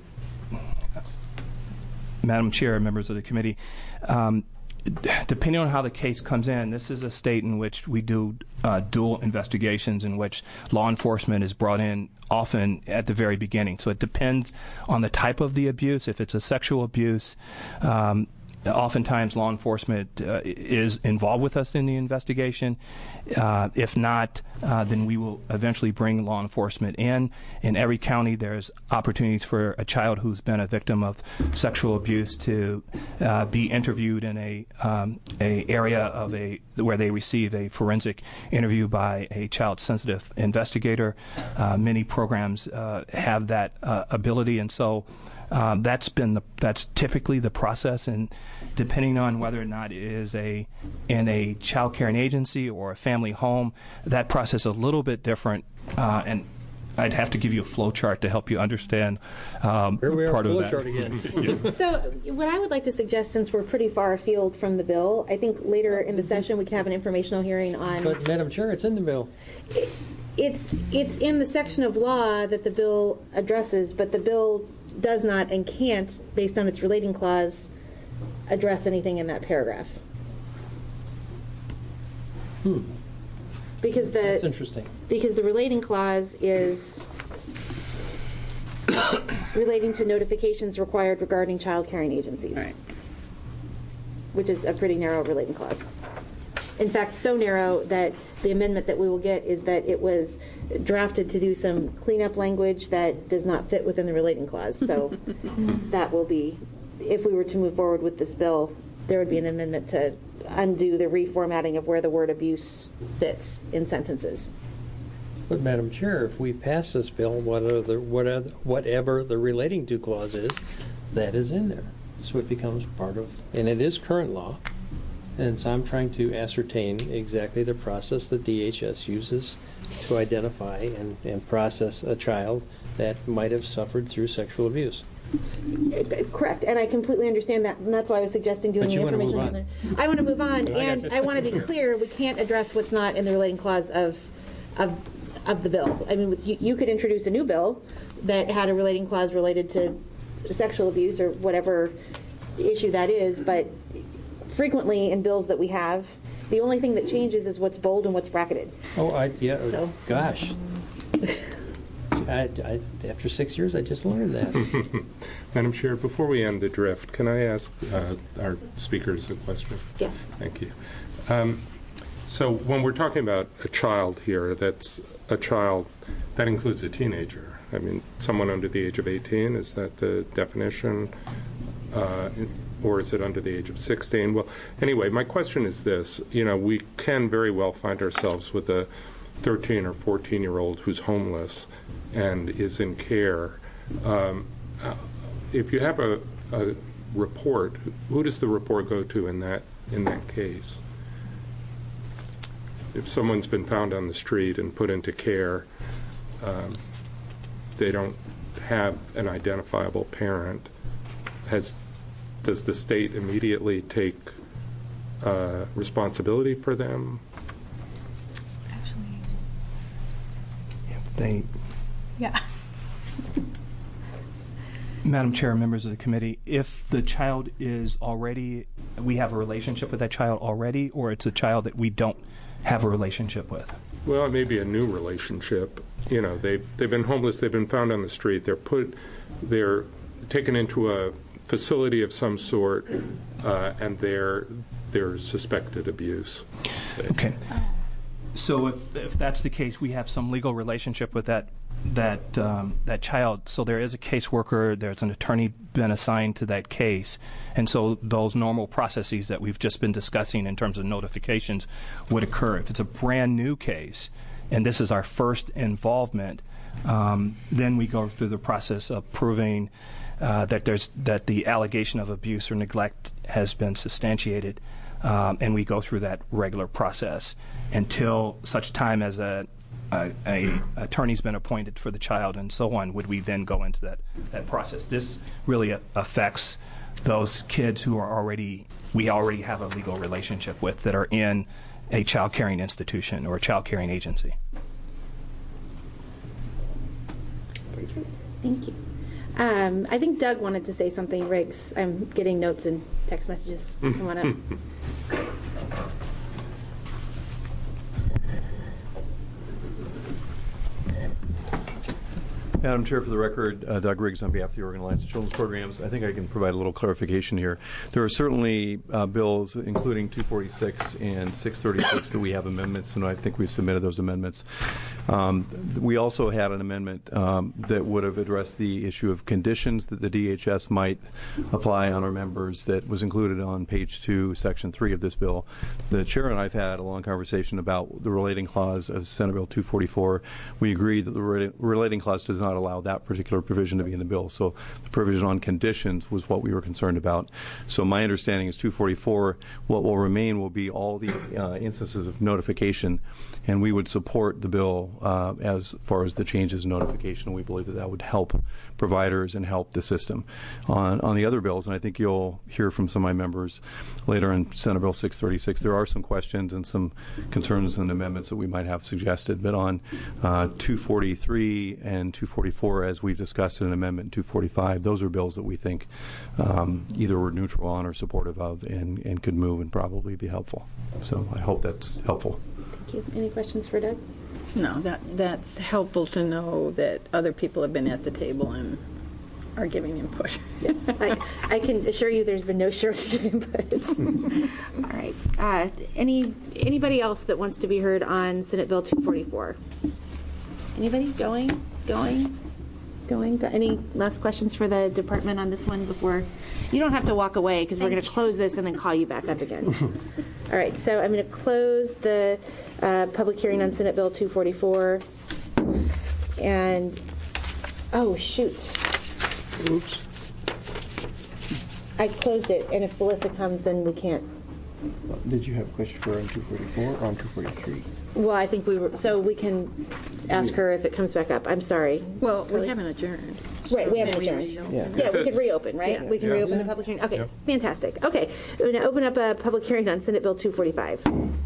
Madam Chair, members of the committee, depending on how the case comes in, this is a state in which we do dual investigations in which law enforcement is brought in often at the very beginning. So it depends on the type of the abuse. If it's a sexual abuse, oftentimes law enforcement is involved with us in the investigation. If not, then we will eventually bring law enforcement in. In every county, there's opportunities for a child who's been a victim of sexual abuse to be interviewed in a area of where they receive a forensic interview by a child-sensitive investigator. Many programs have that ability, and so that's typically the process, and depending on whether or not it is in a child caring agency or a family home, that process is a little bit different, and I'd have to give you a flow chart to help you understand Here we are, part of flow that. chart again. So what I would like to suggest, since we're pretty far afield from the bill, I think later in the session we can have an informational hearing on... But, Madam Chair, it's in the bill. It's in the section of law that the bill addresses, but the bill does not and can't, based on its relating clause, address anything in that paragraph. Because That's interesting. Because the relating clause is relating to notifications required regarding child caring agencies, which is a pretty narrow relating clause. In fact, so narrow that the amendment that we will get is that it was drafted to do some cleanup language that does not fit within the relating clause. So that will be, if we were to move forward with this bill, there would be an amendment to undo the reformatting of where the word abuse sits in sentences. But, Madam Chair, if we pass this bill, whatever the relating to clause is, that is in there. So it becomes part of, and it is current law. And so I'm trying to ascertain exactly the process that DHS uses to identify and process a child that might have suffered through sexual abuse. Correct, and I completely understand that, and that's why I was suggesting doing But the you wanna move information. on. I want to move on, I and gotcha. I want to be clear: we can't address what's not in the relating clause of the bill. I mean, you could introduce a new bill that had a relating clause related to sexual abuse or whatever issue that is, but frequently in bills that we have, the only thing that changes is what's bold and what's bracketed. Gosh. After 6 years, I just learned that. Madam Chair, before we end the drift, can I ask our speakers a question? Yes. Thank you. So when we're talking about a child here, that's a child, that includes a teenager. I mean, someone under the age of 18, is that the definition? Or is it under the age of 16? Well, anyway, my question is this. You know, we can very well find ourselves with a 13 or 14-year-old who's homeless and is in care. If you have a report, who does the report go to in that case? If someone's been found on the street and put into care, they don't have an identifiable parent. Does the state immediately take responsibility for them? Yeah. Madam Chair, members of the committee, if the child is already, we have a relationship with that child already, or it's a child that we don't have a relationship with? Well, it may be a new relationship. You know, they've been homeless, they've been found on the street, they're taken into a facility of some sort, and there's suspected abuse. Okay. So if that's the case, we have some legal relationship with that child. So there is a caseworker, there's an attorney been assigned to that case, and so those normal processes that we've just been discussing in terms of notifications would occur. If it's a brand new case, and this is our first involvement, then we go through the process of proving that the allegation of abuse or neglect has been substantiated, and we go through that regular process until such time as a attorney's been appointed for the child and so on, would we then go into that process. This really affects those kids who are we already have a legal relationship with, that are in a child caring institution or a child caring agency. Thank you. I think Doug wanted to say something. Riggs, I'm getting notes and text messages. Come on up. Madam Chair, for the record, Doug Riggs on behalf of the Oregon Alliance of Children's Programs. I think I can provide a little clarification here. There are certainly bills, including 246 and 636, that we have amendments, and I think we've submitted those amendments. We also had an amendment that would have addressed the issue of conditions that the DHS might apply on our members that was included on page 2, section 3 of this bill. The chair and I have had a long conversation about the relating clause of Senate Bill 244. We agree that the relating clause does not allow that particular provision to be in the bill. So the provision on conditions was what we were concerned about. So my understanding is 244, what will remain will be all the instances of notification, and we would support the bill as far as the changes in notification. We believe that that would help providers and help the system. On the other bills, and I think you'll hear from some of my members later in Senate Bill 636, there are some questions and some concerns and amendments that we might have suggested. But on 243 and 244, as we've discussed in Amendment 245, those are bills that we think either we're neutral on or supportive of and could move and probably be helpful. So I hope that's helpful. Thank you. Any questions for Doug? No, that's helpful to know that other people have been at the table and are giving input. Yes, I can assure you there's been no shortage of input. All right. Anybody else that wants to be heard on Senate Bill 244? Anybody? Going? Any last questions for the department on this one before? You don't have to walk away because we're going to close this and then call you back up again. All right, so I'm going to close the public hearing on Senate Bill 244. And, oh, shoot. Oops. I closed it, and if Melissa comes, then we can't. Did you have a question for on 244 or on 243? Well, I think so we can ask her if it comes back up. I'm sorry. Well, we haven't adjourned. Right, we haven't adjourned. Yeah, we can reopen, right? Yeah. We can reopen the public hearing. Okay, fantastic. Okay, we're going to open up a public hearing on Senate Bill 245.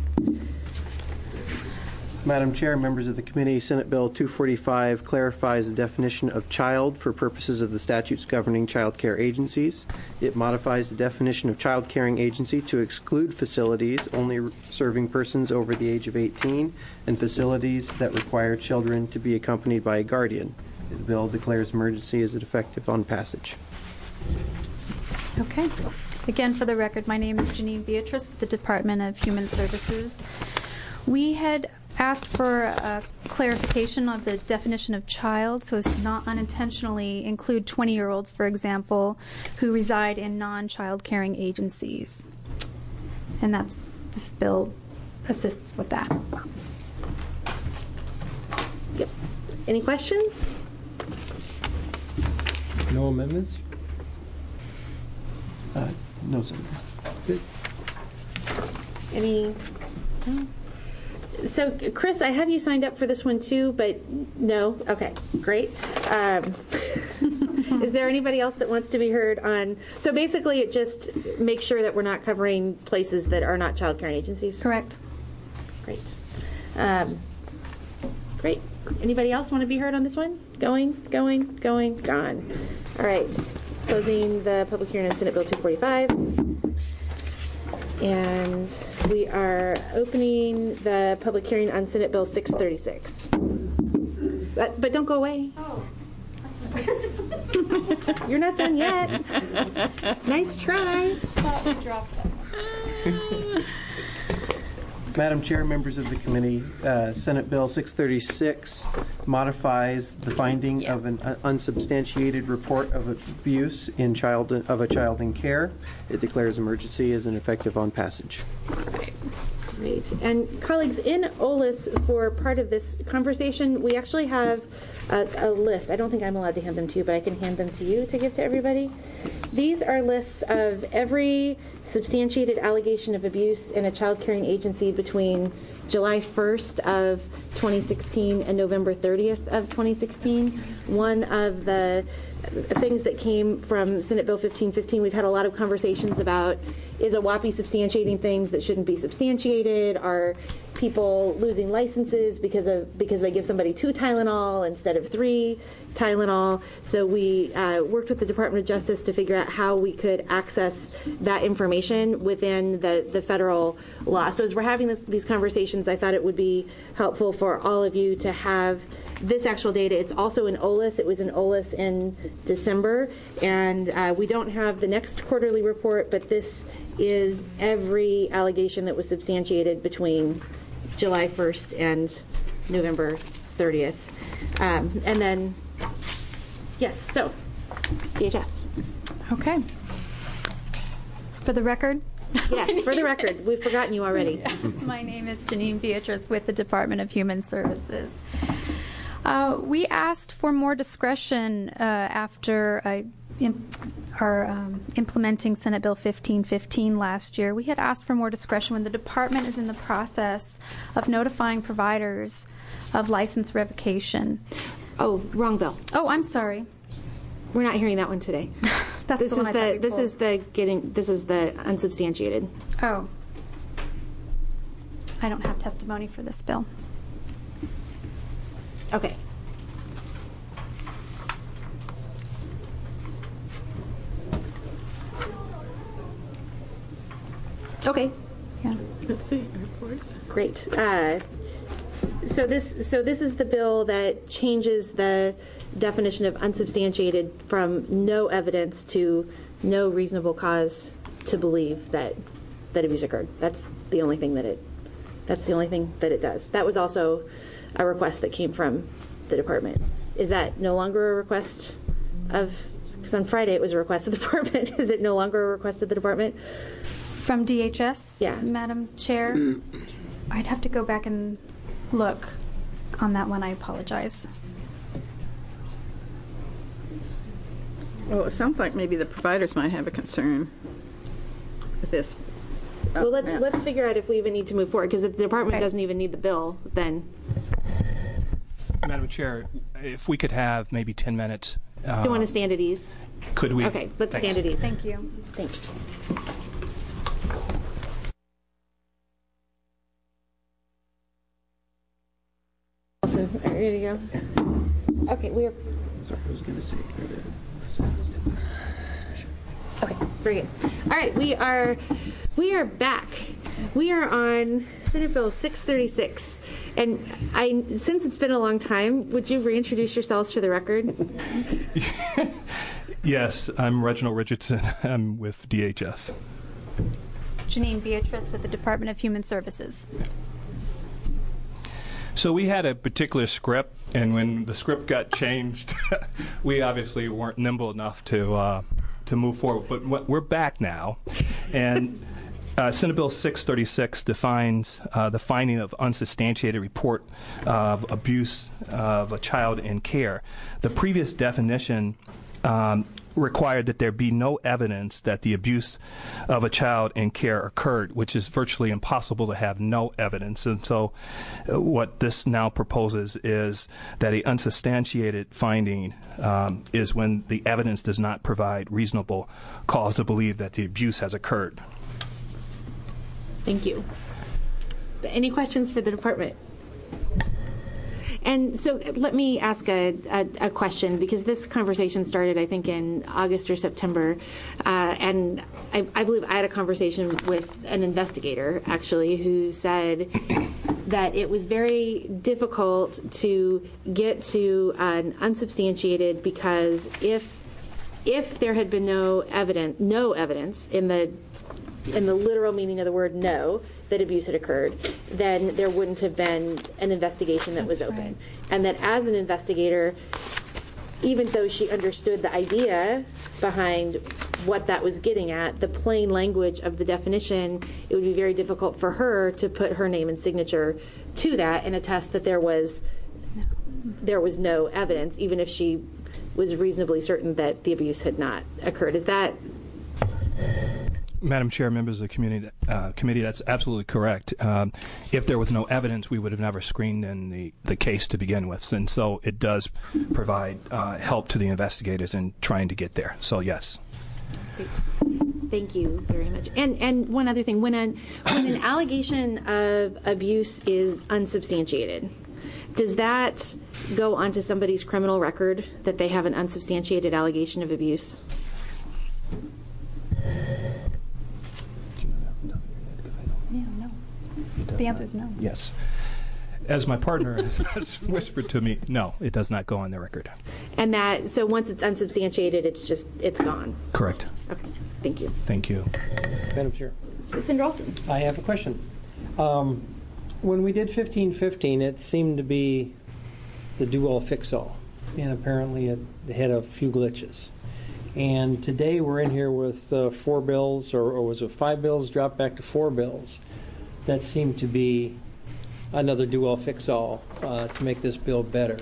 Madam Chair, members of the committee, Senate Bill 245 clarifies the definition of child for purposes of the statutes governing child care agencies. It modifies the definition of child caring agency to exclude facilities only serving persons over the age of 18 and facilities that require children to be accompanied by a guardian. The bill declares emergency as effective on passage. Okay. Again, for the record, my name is Janine Beatrice with the Department of Human Services. We had asked for a clarification of the definition of child so as to not unintentionally include 20-year-olds, for example, who reside in non-child caring agencies. And this bill assists with that. Yep. Any questions? No amendments? No, sir. Good. Any? No? So, Chris, I have you signed up for this one too, but no? Okay, great. Is there anybody else that wants to be heard on? So basically it just makes sure that we're not covering places that are not child care agencies? Correct. Great. Great. Anybody else want to be heard on this one? Going, gone. All right. Closing the public hearing on Senate Bill 245. And we are opening the public hearing on Senate Bill 636. But don't go away. Oh. You're not done yet. Nice try. Thought we dropped that. Madam Chair, members of the committee, Senate Bill 636 modifies the finding of an unsubstantiated report of abuse of a child in care. It declares emergency as an effective on passage. Great. And colleagues, in OLIS, for part of this conversation, we actually have a list. I don't think I'm allowed to hand them to you, but I can hand them to you to give to everybody. These are lists of every substantiated allegation of abuse in a child caring agency between July 1st of 2016 and November 30th of 2016. One of the things that came from Senate Bill 1515, we've had a lot of conversations about, is a WAPI substantiating things that shouldn't be substantiated? Are people losing licenses because they give somebody 2 Tylenol instead of 3 Tylenol? So we worked with the Department of Justice to figure out how we could access that information within the federal law. So as we're having these conversations, I thought it would be helpful for all of you to have this actual data. It's also in OLIS. It was in OLIS in December, and we don't have the next quarterly report, but this is every allegation that was substantiated between July 1st and November 30th. And then, yes, so, DHS. Okay. For the record? Yes, for the record. We've forgotten you already. Yes, my name is Janine Beatrice with the Department of Human Services. We asked for more discretion after implementing Senate Bill 1515 last year. We had asked for more discretion when the department is in the process of notifying providers of license revocation. Oh, wrong bill. Oh, I'm sorry. We're not hearing that one today. This is the unsubstantiated. Oh. I don't have testimony for this bill. Okay. Okay. Yeah. Let's see, reports. Great. So this is the bill that changes the definition of unsubstantiated from no evidence to no reasonable cause to believe that abuse occurred. That's the only thing that it does. That was also a request that came from the department. Is that no longer a request of? Because on Friday it was a request of the department. Is it no longer a request of the department? From DHS, yeah. Madam Chair, I'd have to go back and look on that one. I apologize. Well, it sounds like maybe the providers might have a concern with this. Well, let's figure out if we even need to move forward, because if the department doesn't even need the bill, then. Madam Chair, if we could have maybe 10 minutes. You want to stand at ease? Could we? Okay, let's Thanks. stand at ease. Thank you. Thanks. Wilson, are you ready to go? Okay, we're. Sorry, I was going to say. Okay, very good. All right, we are back. We are on Senate Bill 636, and since it's been a long time, would you reintroduce yourselves for the record? Yes, I'm Reginald Richardson. I'm with DHS. Janine Beatrice with the Department of Human Services. So we had a particular script, and when the script got changed, we obviously weren't nimble enough to move forward. But we're back now, and Senate Bill 636 defines the finding of unsubstantiated report of abuse of a child in care. The previous definition required that there be no evidence that the abuse of a child in care occurred, which is virtually impossible to have no evidence. And so what this now proposes is that an unsubstantiated finding is when the evidence does not provide reasonable cause to believe that the abuse has occurred. Thank you. Any questions for the department? And so let me ask a question, because this conversation started, I think, in August or September. And I believe I had a conversation with an investigator, actually, who said that it was very difficult to get to an unsubstantiated, because if there had been no evidence in the in the literal meaning of the word know, that abuse had occurred, then there wouldn't have been an investigation that was open. Right. And that as an investigator, even though she understood the idea behind what that was getting at, the plain language of the definition, it would be very difficult for her to put her name and signature to that and attest that there was no evidence, even if she was reasonably certain that the abuse had not occurred. Is that... Madam Chair, members of the committee, that's absolutely correct. If there was no evidence, we would have never screened in the case to begin with. And so it does provide help to the investigators in trying to get there. So, yes. Great. Thank you very much. And one other thing, when an allegation of abuse is unsubstantiated, does that go onto somebody's criminal record that they have an unsubstantiated allegation of abuse? Yeah, no. The answer is no. Yes. As my partner has whispered to me, no, it does not go on the record. And that, so once it's unsubstantiated, it's gone? Correct. Okay, thank you. Thank you. Madam Chair. Senator Olson. I have a question. When we did 1515, it seemed to be the do-all, fix-all, and apparently it had a few glitches. And today we're in here with 4 bills, or was it 5 bills, dropped back to 4 bills. That seemed to be another do-all, fix-all to make this bill better.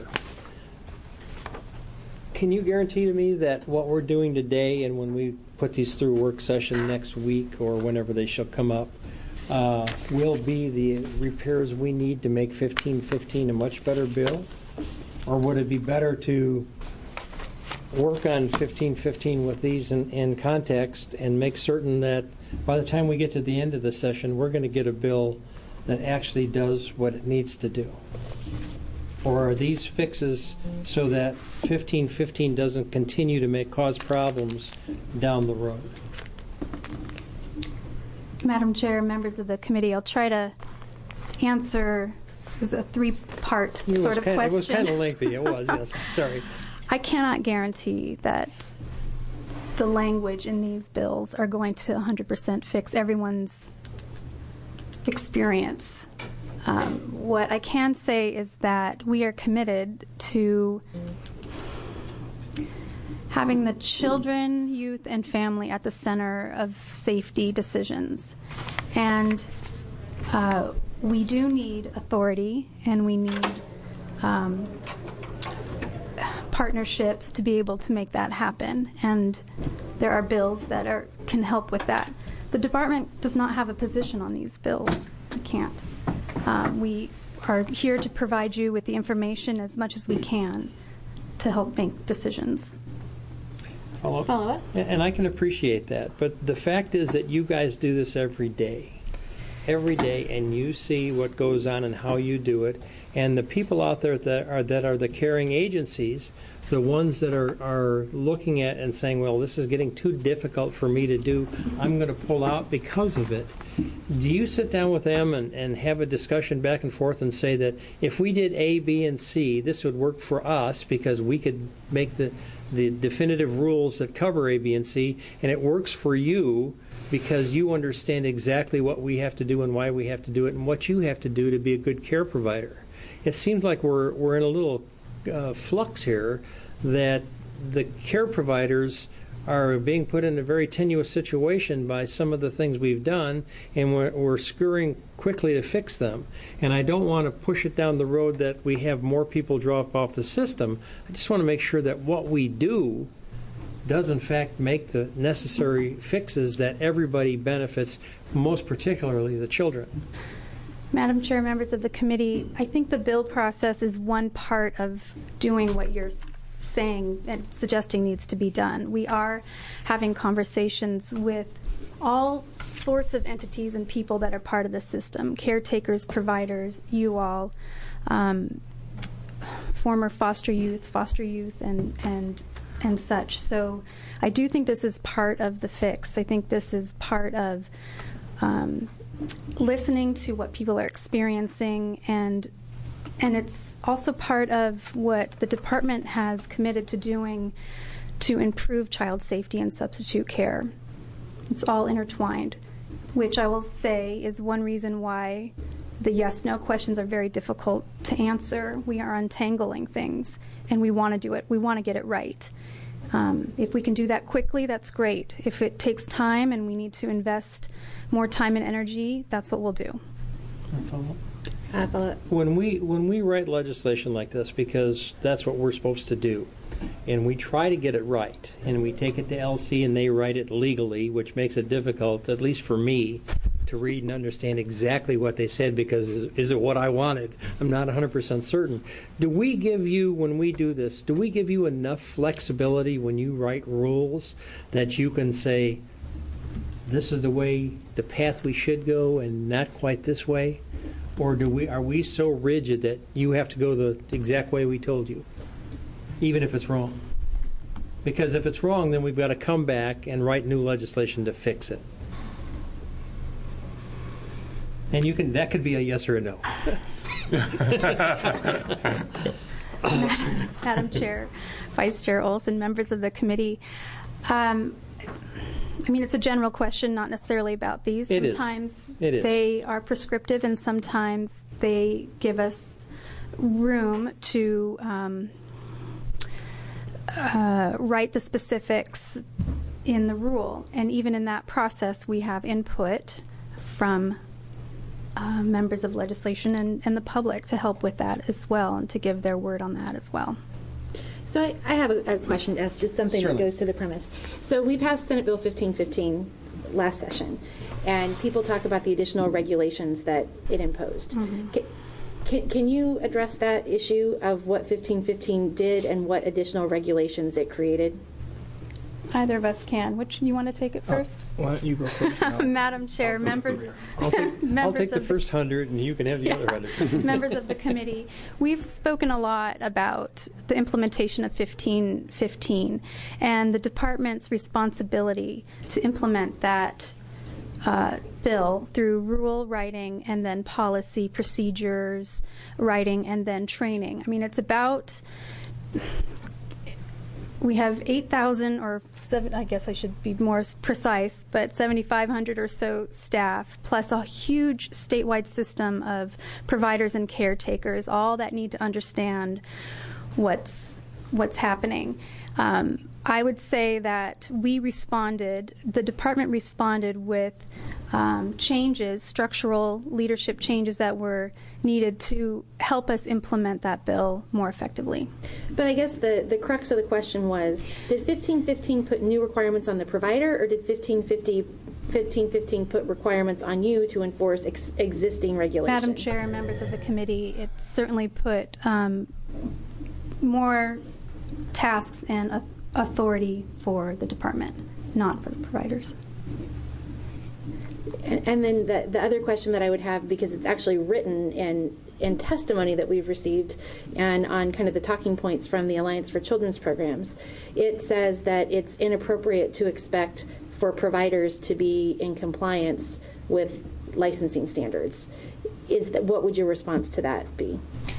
Can you guarantee to me that what we're doing today, and when we put these through work session next week or whenever they shall come up, will be the repairs we need to make 1515 a much better bill? Or would it be better to work on 1515 with these in context and make certain that by the time we get to the end of the session, we're going to get a bill that actually does what it needs to do? Or are these fixes so that 1515 doesn't continue to cause problems down the road? Madam Chair, members of the committee, I'll try to answer. It's a 3-part sort of question. It was kind of lengthy. It was, yes. Sorry. I cannot guarantee that the language in these bills are going to 100% fix everyone's experience. What I can say is that we are committed to having the children, youth, and family at the center of safety decisions. And we do need authority, and we need partnerships to be able to make that happen. And there are bills that can help with that. The department does not have a position on these bills. We can't. We are here to provide you with the information as much as we can to help make decisions. Follow up? And I can appreciate that. But the fact is that you guys do this every day, and you see what goes on and how you do it. And the people out there that are the caring agencies, the ones that are looking at and saying, well, this is getting too difficult for me to do, I'm going to pull out because of it. Do you sit down with them and have a discussion back and forth and say that if we did A, B, and C, this would work for us because we could make the definitive rules that cover A, B, and C, and it works for you because you understand exactly what we have to do and why we have to do it and what you have to do to be a good care provider? It seems like we're in a little flux here, that the care providers are being put in a very tenuous situation by some of the things we've done, and we're scurrying quickly to fix them. And I don't want to push it down the road that we have more people drop off the system. I just want to make sure that what we do does in fact make the necessary fixes that everybody benefits, most particularly the children. Madam Chair, members of the committee, I think the bill process is one part of doing what you're saying and suggesting needs to be done. We are having conversations with all sorts of entities and people that are part of the system, caretakers, providers, you all, former foster youth, and such. So I do think this is part of the fix. I think this is part of listening to what people are experiencing, and it's also part of what the department has committed to doing to improve child safety and substitute care. It's all intertwined. which I will say is one reason why the yes-no questions are very difficult to answer. We are untangling things, and we want to do it. We want to get it right. If we can do that quickly, that's great. If it takes time and we need to invest more time and energy, that's what we'll do. When we write legislation like this, because that's what we're supposed to do, and we try to get it right, and we take it to LC and they write it legally, which makes it difficult, at least for me, to read and understand exactly what they said, because is it what I wanted? I'm not 100% certain. Do we give you, when we do this, do we give you enough flexibility when you write rules that you can say, this is the path we should go and not quite this way? Or are we so rigid that you have to go the exact way we told you, even if it's wrong? Because if it's wrong, then we've got to come back and write new legislation to fix it. And that could be a yes or a no. Madam Chair, Vice Chair Olson, members of the committee, it's a general question, not necessarily about these. Sometimes they are prescriptive, and sometimes they give us room to write the specifics in the rule. And even in that process, we have input from members of legislation and the public to help with that as well, and to give their word on that as well. So I have a question. That's just something that goes to the premise. So we passed Senate Bill 1515 last session, and people talk about the additional regulations that it imposed. Mm-hmm. Can you address that issue of what 1515 did and what additional regulations it created? Either of us can. Which you want to take it first? Why don't you go first? Madam Chair, members. I'll take the first 100, and you can have the other 100. Members of the committee, we've spoken a lot about the implementation of 1515 and the department's responsibility to implement that bill through rule writing and then policy procedures writing and then training. It's about. We have 8,000 or 7, I guess I should be more precise, but 7,500 or so staff, plus a huge statewide system of providers and caretakers, all that need to understand what's happening. I would say that the department responded with changes, structural leadership changes that were needed to help us implement that bill more effectively. But I guess the crux of the question was, did 1515 put new requirements on the provider, or did 1515 put requirements on you to enforce existing regulations? Madam Chair and members of the committee, it certainly put more tasks and authority for the department, not for the providers. And then the other question that I would have, because it's actually written in testimony that we've received and on kind of the talking points from the Alliance for Children's Programs, it says that it's inappropriate to expect for providers to be in compliance with licensing standards. What would your response to that be?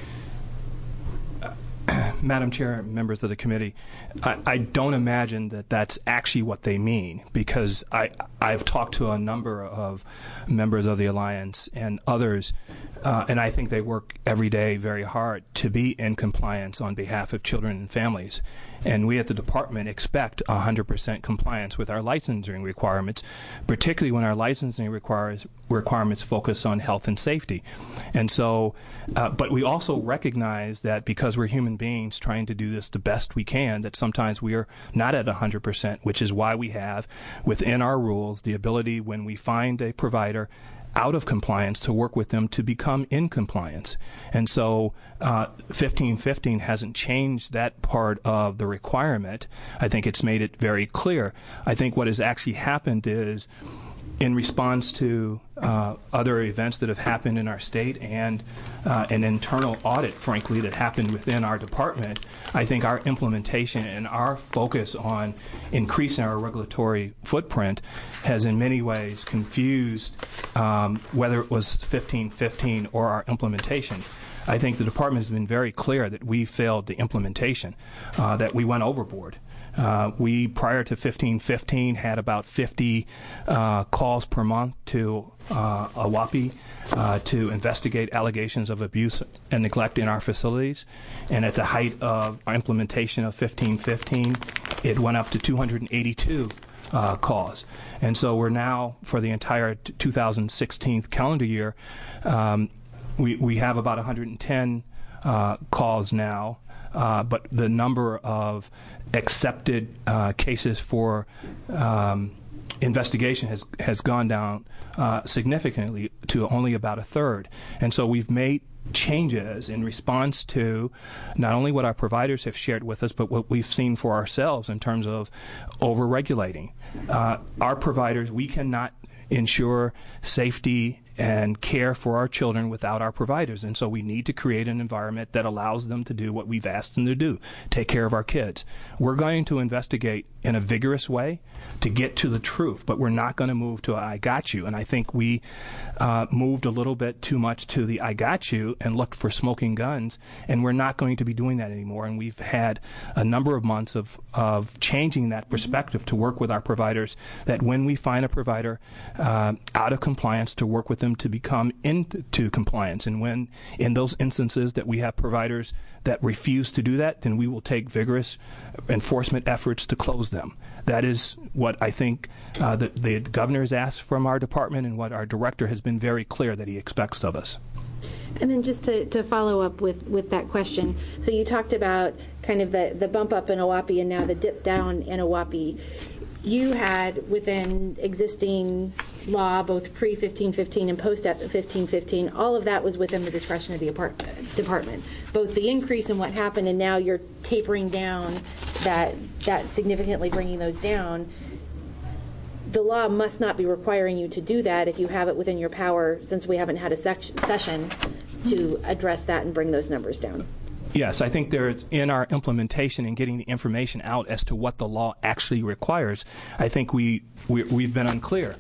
Madam Chair, members of the committee, I don't imagine that that's actually what they mean, because I've talked to a number of members of the Alliance and others, and I think they work every day very hard to be in compliance on behalf of children and families. And we at the department expect 100% compliance with our licensing requirements, particularly when our licensing requirements focus on health and safety. And so, but we also recognize that because we're human beings trying to do this the best we can, that sometimes we are not at 100%, which is why we have within our rules the ability, when we find a provider out of compliance, to work with them to become in compliance. And so 1515 hasn't changed that part of the requirement. I think it's made it very clear. I think what has actually happened is, in response to other events that have happened in our state and an internal audit, frankly, that happened within our department, I think our implementation and our focus on increasing our regulatory footprint has in many ways confused whether it was 1515 or our implementation. I think the department has been very clear that we failed the implementation, that we went overboard. We, prior to 1515, had about 50 calls per month to AWAPI to investigate allegations of abuse and neglect in our facilities. And at the height of our implementation of 1515, it went up to 282 calls. And so we're now, for the entire 2016 calendar year, we have about 110 calls now, but the number of accepted cases for investigation has gone down significantly to only about a third. And so we've made changes in response to not only what our providers have shared with us, but what we've seen for ourselves in terms of over-regulating. Our providers, we cannot ensure safety and care for our children without our providers. And so we need to create an environment that allows them to do what we've asked them to do, take care of our kids. We're going to investigate in a vigorous way to get to the truth, but we're not going to move to I got you. And I think we moved a little bit too much to the I got you and looked for smoking guns, and we're not going to be doing that anymore. And we've had a number of months of changing that perspective to work with our providers, that when we find a provider out of compliance, to work with them to become into compliance. And when in those instances that we have providers that refuse to do that, then we will take vigorous enforcement efforts to close them. That is what I think the governor has asked from our department, and what our director has been very clear that he expects of us. And then just to follow up with that question, so you talked about kind of the bump up in AWAPI and now the dip down in AWAPI. You had within existing law, both pre-1515 and post-1515, all of that was within the discretion of the department. Both the increase in what happened, and now you're tapering down that significantly bringing those down. The law must not be requiring you to do that if you have it within your power, since we haven't had a session to address that and bring those numbers down. Yes, I think there's, in our implementation and getting the information out as to what the law actually requires, I think we've been unclear.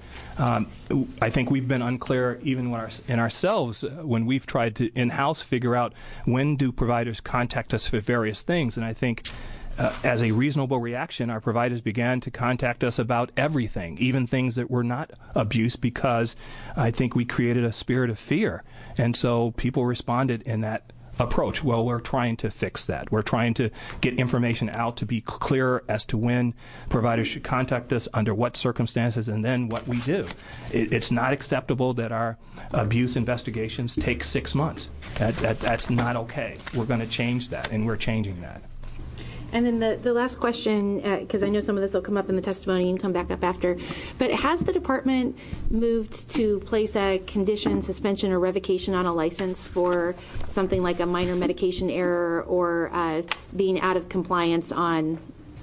I think we've been unclear even in ourselves when we've tried to in-house figure out when do providers contact us for various things. And I think as a reasonable reaction, our providers began to contact us about everything, even things that were not abuse, because I think we created a spirit of fear. And so people responded in that approach. Well, we're trying to fix that. We're trying to get information out to be clearer as to when providers should contact us, under what circumstances, and then what we do. It's not acceptable that our abuse investigations take 6 months. That's not okay. We're going to change that, and we're changing that. And then the last question, because I know some of this will come up in the testimony and come back up after, but has the department moved to place a condition, suspension, or revocation on a license for something like a minor medication error or being out of compliance on?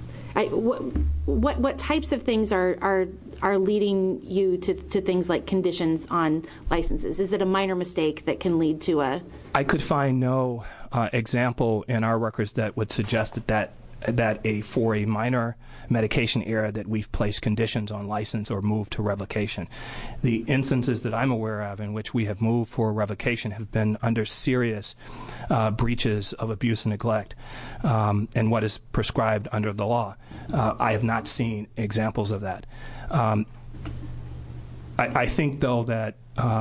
What types of things are leading you to things like conditions on licenses? Is it a minor mistake that can lead to a? I could find no example in our records that would suggest that for a minor medication error that we've placed conditions on license or moved to revocation. The instances that I'm aware of in which we have moved for revocation have been under serious breaches of abuse and neglect and what is prescribed under the law. I have not seen examples of that. I think, though, that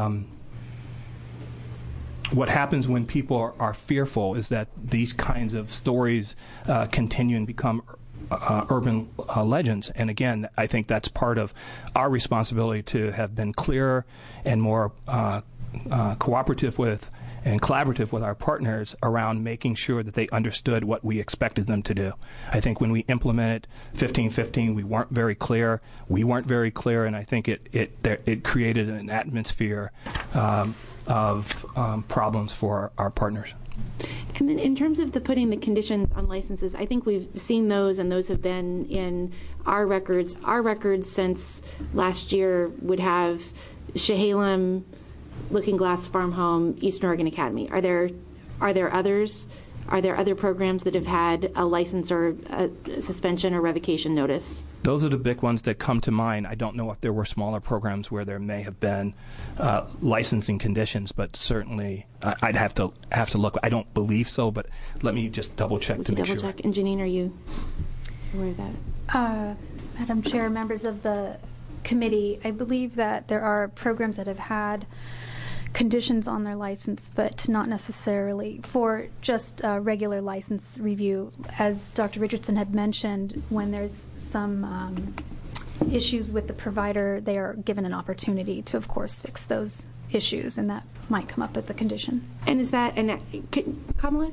what happens when people are fearful is that these kinds of stories continue and become urban legends. And again, I think that's part of our responsibility to have been clearer and more cooperative with and collaborative with our partners around making sure that they understood what we expected them to do. I think when we implemented 1515, we weren't very clear. We weren't very clear, and I think it created an atmosphere of problems for our partners. And then in terms of putting the conditions on licenses, I think we've seen those, and those have been in our records. Our records since last year would have Chehalem, Looking Glass Farm Home, Eastern Oregon Academy. Are there others? Are there other programs that have had a license or a suspension or revocation notice? Those are the big ones that come to mind. I don't know if there were smaller programs where there may have been licensing conditions, but certainly I'd have to look. I don't believe so, but let me just double check to make sure. Double check. And Janine, are you? where that? Madam Chair, members of the committee, I believe that there are programs that have had conditions on their license, but not necessarily for just regular license review. As Dr. Richardson had mentioned, when there's some issues with the provider, they are given an opportunity to, of course, fix those issues, and that might come up with the condition. And is that, Kamala,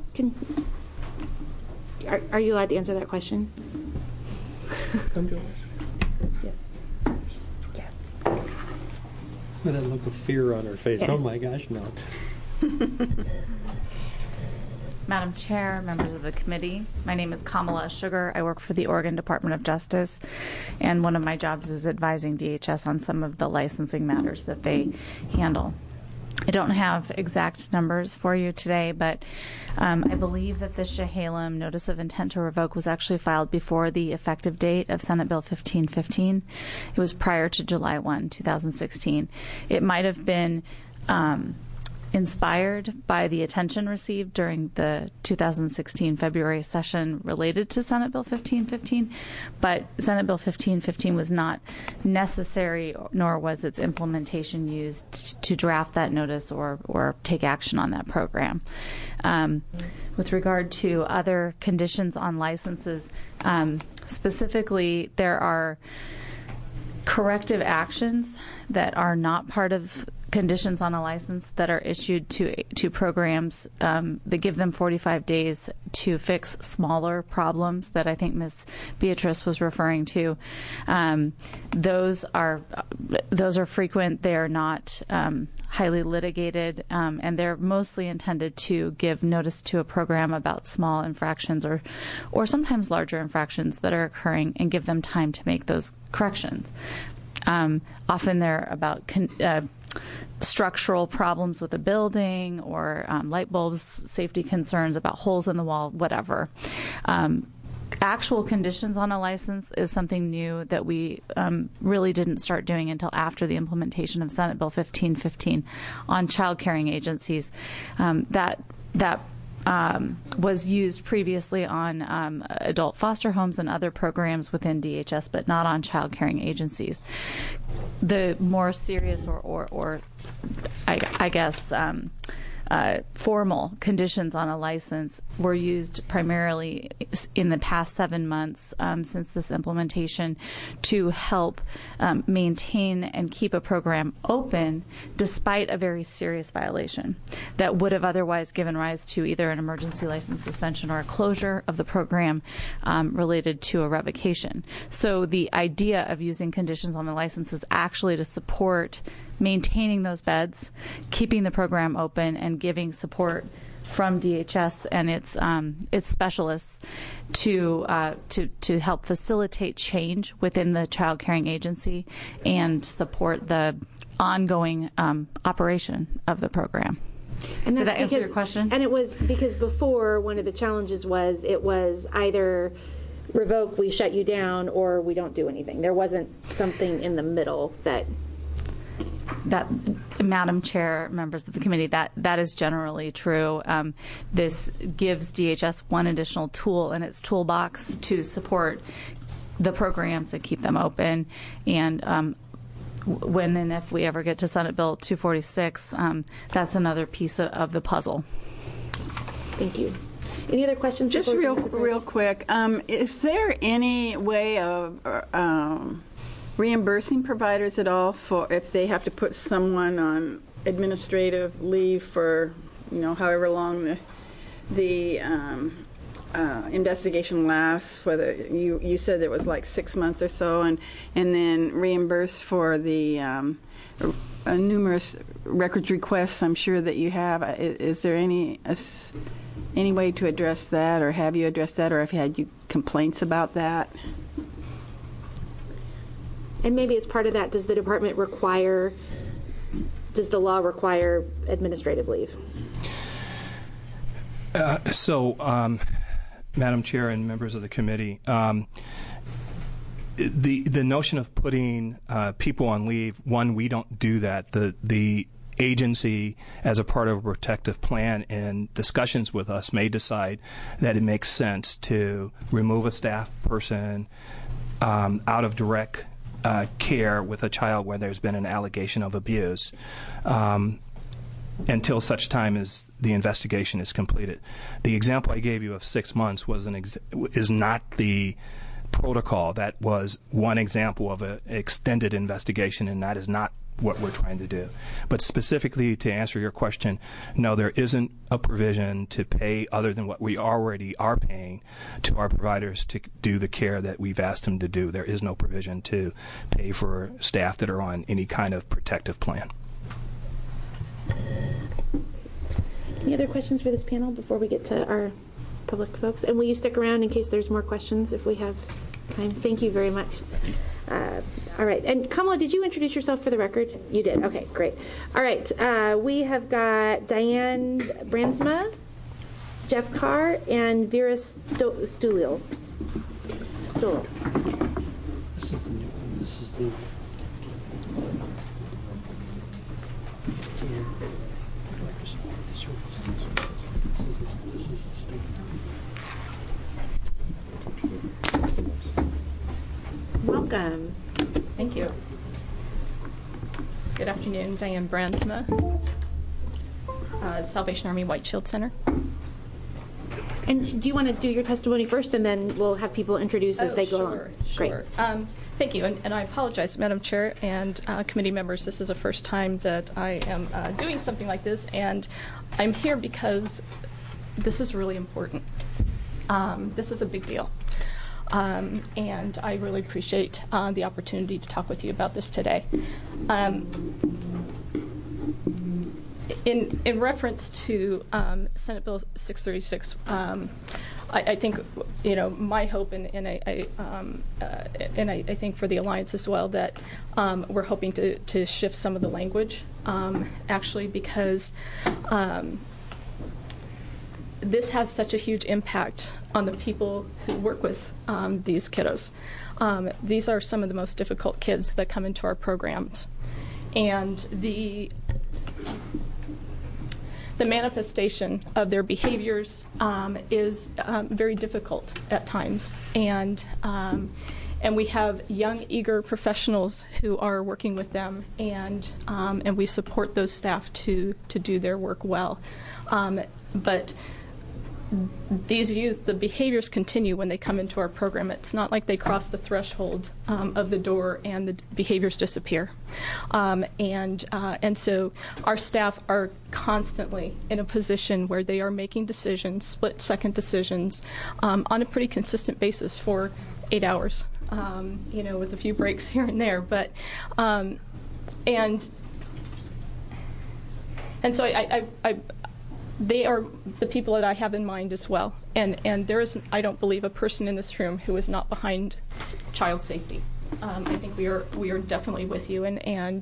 are you allowed to answer that question? Yes. With that look of fear on her face. Yeah. Oh my gosh, no. Madam Chair, members of the committee, my name is Kamala Sugar. I work for the Oregon Department of Justice, and one of my jobs is advising DHS on some of the licensing matters that they handle. I don't have exact numbers for you today, but I believe that the Chehalem Notice of Intent to Revoke was actually filed before the effective date of Senate Bill 1515. It was prior to July 1, 2016. It might have been inspired by the attention received during the 2016 February session related to Senate Bill 1515, but Senate Bill 1515 was not necessary, nor was its implementation used to draft that notice or take action on that program. With regard to other conditions on licenses, specifically, there are corrective actions that are not part of conditions on a license that are issued to programs that give them 45 days to fix smaller problems that I think Ms. Beatrice was referring to. Those are frequent. They are not highly litigated, and they're mostly intended to give notice to a program about small infractions or sometimes larger infractions that are occurring and give them time to make those corrections. Often they're about structural problems with a building or light bulbs, safety concerns about holes in the wall, whatever. Actual conditions on a license is something new that we really didn't start doing until after the implementation of Senate Bill 1515 on child-caring agencies. That was used previously on adult foster homes and other programs within DHS, but not on child-caring agencies. The more serious or I guess, formal conditions on a license were used primarily in the past 7 months since this implementation to help maintain and keep a program open despite a very serious violation that would have otherwise given rise to either an emergency license suspension or a closure of the program related to a revocation. So the idea of using conditions on the license is actually to support maintaining those beds, keeping the program open, and giving support from DHS and its specialists to help facilitate change within the child caring agency and support the ongoing operation of the program. And did that answer your question? And it was because before, one of the challenges was it was either revoke, we shut you down, or we don't do anything. There wasn't something in the middle that Madam Chair, members of the committee, that is generally true. This gives DHS one additional tool in its toolbox to support the programs and keep them open. And when and if we ever get to Senate Bill 246, that's another piece of the puzzle. Thank you. Any other questions? Just real quick, is there any way of reimbursing providers at all for if they have to put someone on administrative leave for, however long the investigation lasts? Whether you said it was like 6 months or so, and then reimburse for the numerous records requests I'm sure that you have. Is there any way to address that, or have you addressed that, or have you had complaints about that? And maybe as part of that, does the law require administrative leave? Madam Chair and members of the committee, the notion of putting people on leave, one, we don't do that. The agency, as a part of a protective plan and discussions with us, may decide that it makes sense to remove a staff person out of direct care with a child where there's been an allegation of abuse until such time as the investigation is completed. The example I gave you of 6 months is not the protocol. That was one example of an extended investigation, and that is not what we're trying to do. But specifically to answer your question, no, there isn't a provision to pay other than what we already are paying to our providers to do the care that we've asked them to do. There is no provision to pay for staff that are on any kind of protective plan. Any other questions for this panel before we get to our public folks? And will you stick around in case there's more questions if we have time? Thank you very much. All right. And Kamala, did you introduce yourself for the record? You did. Okay, great. All right. We have got Diane Brandsma, Jeff Carr, and Vera Stulil. This is the new one. This is the... Welcome. Thank you. Good afternoon, Diane Brandsma, Salvation Army White Shield Center. And do you want to do your testimony first, and then we'll have people introduce as they go on? Sure. Great. Thank you, and I apologize, Madam Chair and committee members. This is the first time that I am doing something like this, and I'm here because this is really important. This is a big deal. And I really appreciate the opportunity to talk with you about this today. In reference to Senate Bill 636, I think, my hope, and I think for the Alliance as well, that we're hoping to shift some of the language, actually, because this has such a huge impact on the people who work with these kiddos. These are some of the most difficult kids that come into our programs. And the manifestation of their behaviors is very difficult at times. And we have young, eager professionals who are working with them, and we support those staff to do their work well. But these youth, the behaviors continue when they come into our program. It's not like they cross the threshold of the door and the behaviors disappear. And so our staff are constantly in a position where they are making decisions, split-second decisions, on a pretty consistent basis for 8 hours, with a few breaks here and there. But and so they are the people that I have in mind as well. And there is, I don't believe, a person in this room who is not behind child safety. I think we are definitely with you. And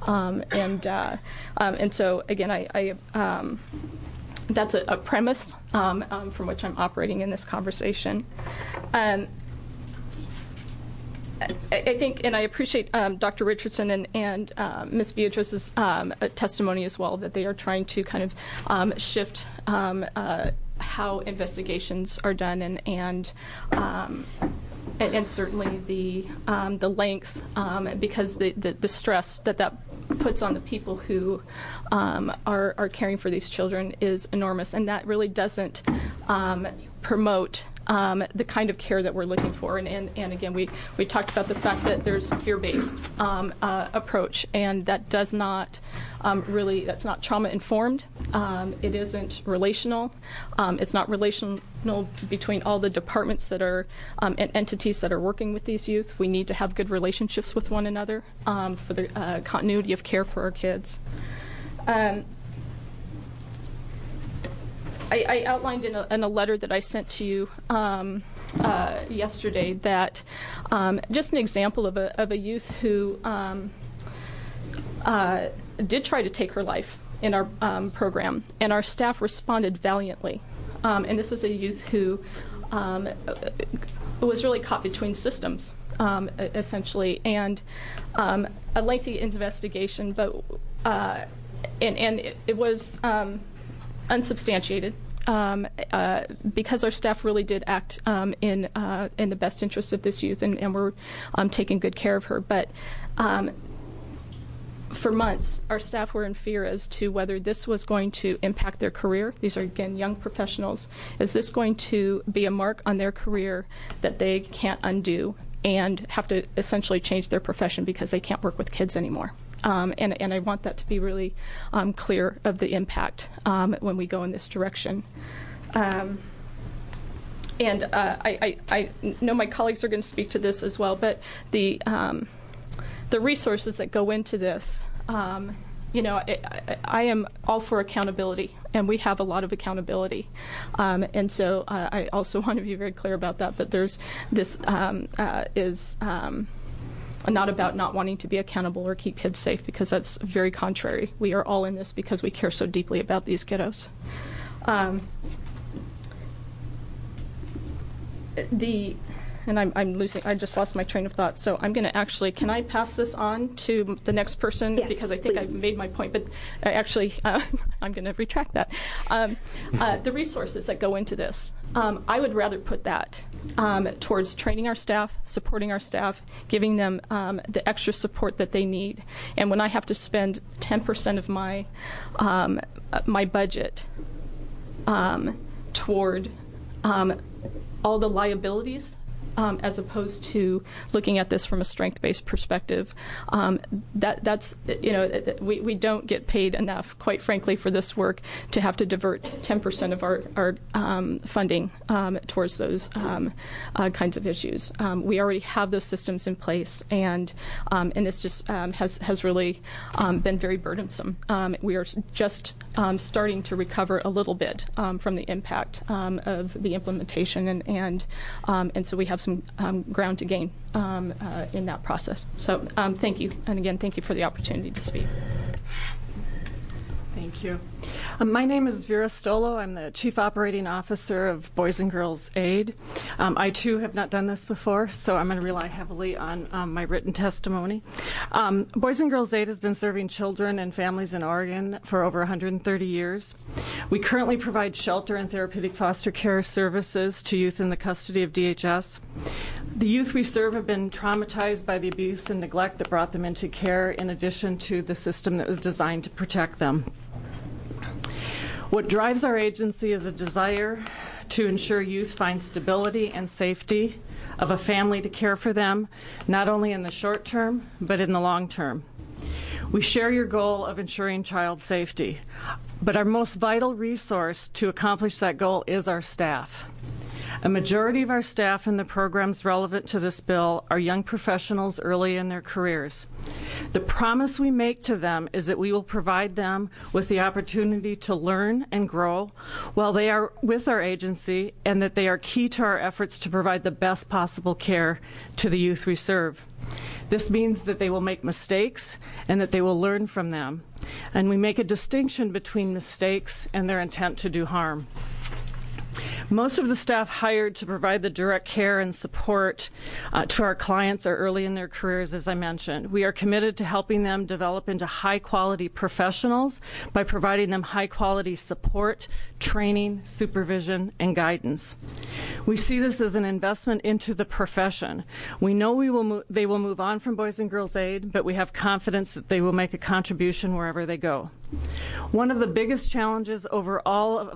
so again, I that's a premise from which I'm operating in this conversation. I think, and I appreciate Dr. Richardson and Ms. Beatrice's testimony as well, that they are trying to kind of shift how investigations are done, and certainly the length, because the stress that puts on the people who are caring for these children is enormous, and that really doesn't promote the kind of care that we're looking for. And again, we talked about the fact that there's a fear-based approach, and that does not that's not trauma-informed. It isn't relational. It's not relational between all the departments that are and entities that are working with these youth. We need to have good relationships with one another for the continuity of care for our kids. I outlined in a letter that I sent to you yesterday that just an example of a youth who did try to take her life in our program, and our staff responded valiantly. And this was a youth who was really caught between systems, essentially, and a lengthy investigation, but it was unsubstantiated. Because our staff really did act in the best interest of this youth, and we're taking good care of her. But for months, our staff were in fear as to whether this was going to impact their career. These are, again, young professionals. Is this going to be a mark on their career that they can't undo and have to essentially change their profession because they can't work with kids anymore? And I want that to be really clear of the impact when we go in this direction. I know my colleagues are going to speak to this as well, but the resources that go into this, I am all for accountability, and we have a lot of accountability. And so I also want to be very clear about that, that this is not about not wanting to be accountable or keep kids safe, because that's very contrary. We are all in this because we care so deeply about these kiddos. I just lost my train of thought, so I'm going to actually, can I pass this on to the next person? Yes, because I think please. I've made my point, but actually, I'm going to retract that. The resources that go into this, I would rather put that towards training our staff, supporting our staff, giving them the extra support that they need. And when I have to spend 10% of my budget toward all the liabilities, as opposed to looking at this from a strength-based perspective, that's we don't get paid enough, quite frankly, for this work to have to divert 10% of our funding towards those kinds of issues. We already have those systems in place, and this just has really been very burdensome. We are just starting to recover a little bit from the impact of the implementation, and so we have some ground to gain in that process. So thank you, and again, thank you for the opportunity to speak. Thank you. My name is Vera Stolo. I'm the Chief Operating Officer of Boys and Girls Aid. I, too, have not done this before, so I'm going to rely heavily on my written testimony. Boys and Girls Aid has been serving children and families in Oregon for over 130 years. We currently provide shelter and therapeutic foster care services to youth in the custody of DHS. The youth we serve have been traumatized by the abuse and neglect that brought them into care, in addition to the system that was designed to protect them. What drives our agency is a desire to ensure youth find stability and safety of a family to care for them, not only in the short term, but in the long term. We share your goal of ensuring child safety, but our most vital resource to accomplish that goal is our staff. A majority of our staff in the programs relevant to this bill are young professionals early in their careers. The promise we make to them is that we will provide them with the opportunity to learn and grow while they are with our agency, and that they are key to our efforts to provide the best possible care to the youth we serve. This means that they will make mistakes and that they will learn from them. And we make a distinction between mistakes and their intent to do harm. Most of the staff hired to provide the direct care and support to our clients are early in their careers, as I mentioned. We are committed to helping them develop into high-quality professionals by providing them high-quality support, training, supervision, and guidance. We see this as an investment into the profession. We know they will move on from Boys and Girls Aid, but we have confidence that they will make a contribution wherever they go. One of the biggest challenges over all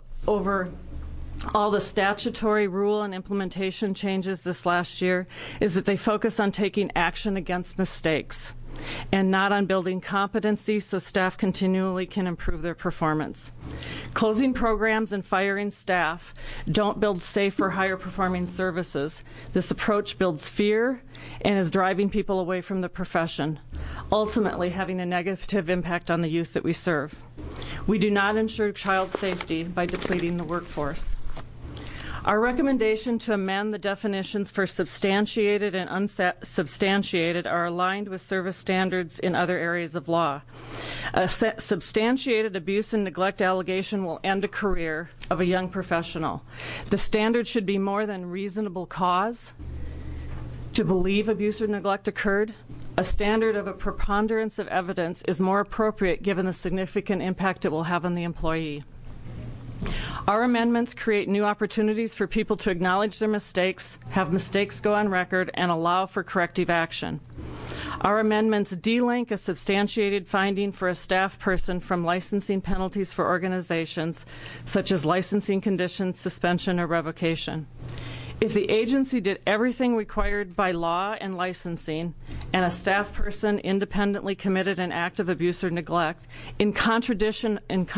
the statutory rule and implementation changes this last year is that they focus on taking action against mistakes and not on building competency so staff continually can improve their performance. Closing programs and firing staff don't build safer, higher performing services. This approach builds fear and is driving people away from the profession, ultimately having a negative impact on the youth that we serve. We do not ensure child safety by depleting the workforce. Our recommendation to amend the definitions for substantiated and unsubstantiated are aligned with service standards in other areas of law. A substantiated abuse and neglect allegation will end a career of a young professional. The standard should be more than reasonable cause. to believe abuse or neglect occurred, a standard of a preponderance of evidence is more appropriate given the significant impact it will have on the employee. Our amendments create new opportunities for people to acknowledge their mistakes, have mistakes go on record, and allow for corrective action. Our amendments delink a substantiated finding for a staff person from licensing penalties for organizations, such as licensing conditions, suspension, or revocation. If the agency did everything required by law and licensing, and a staff person independently committed an act of abuse or neglect in contradiction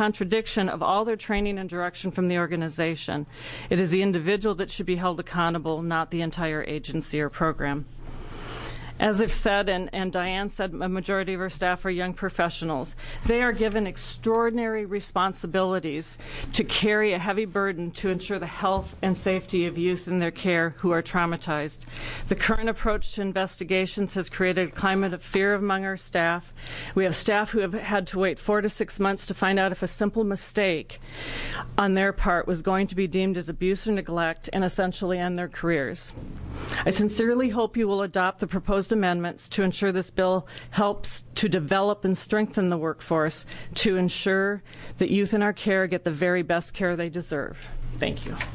of all their training and direction from the organization, it is the individual that should be held accountable, not the entire agency or program. As I've said, and Diane said, a majority of our staff are young professionals. They are given extraordinary responsibilities to carry a heavy burden to ensure the health and safety of youth in their care who are traumatized. The current approach to investigations has created a climate of fear among our staff. We have staff who have had to wait 4 to 6 months to find out if a simple mistake on their part was going to be deemed as abuse or neglect and essentially end their careers. I sincerely hope you will adopt the proposed amendments to ensure this bill helps to develop and strengthen the workforce to ensure that youth in our care get the very best care they deserve. Thank you.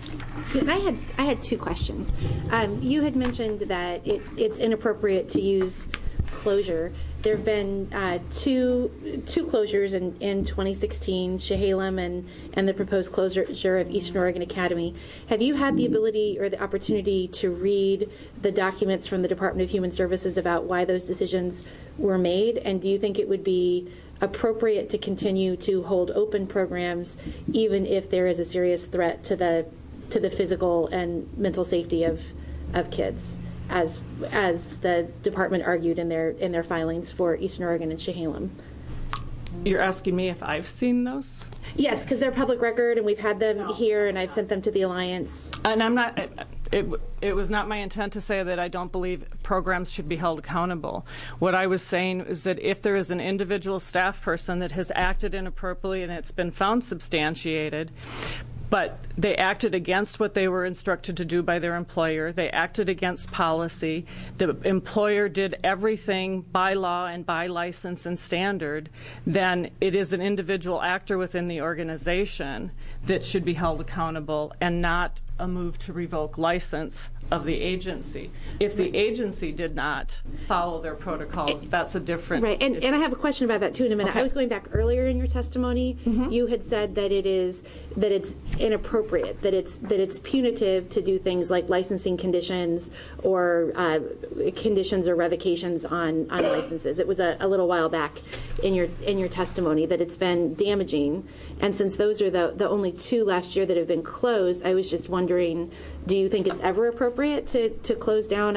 I had 2 questions. You had mentioned that it's inappropriate to use closure. There have been two closures in 2016, Chehalem and the proposed closure of Eastern Oregon Academy. Have you had the ability or the opportunity to read the documents from the Department of Human Services about why those decisions were made? And do you think it would be appropriate to continue to hold open programs even if there is a serious threat to the physical and mental safety of kids, as the department argued in their filings for Eastern Oregon and Chehalem? You're asking me if I've seen those? Yes, because they're public record, and we've had them here, and I've sent them to the Alliance. And I'm not. It was not my intent to say that I don't believe programs should be held accountable. What I was saying is that if there is an individual staff person that has acted inappropriately and it's been found substantiated, but they acted against what they were instructed to do by their employer. They acted against policy. The employer did everything by law and by license and standard. Then it is an individual actor within the organization that should be held accountable and not a move to revoke license of the agency. If the agency did not follow their protocols, that's a different right. And I have a question about that too in a minute. Okay. I was going back earlier in your testimony. Mm-hmm. You had said that it's inappropriate, that it's punitive to do things like licensing conditions or conditions or revocations on licenses. It was a little while back in your testimony that it's been damaging. And since those are the only 2 last year that have been closed, I was just wondering, do you think it's ever appropriate to close down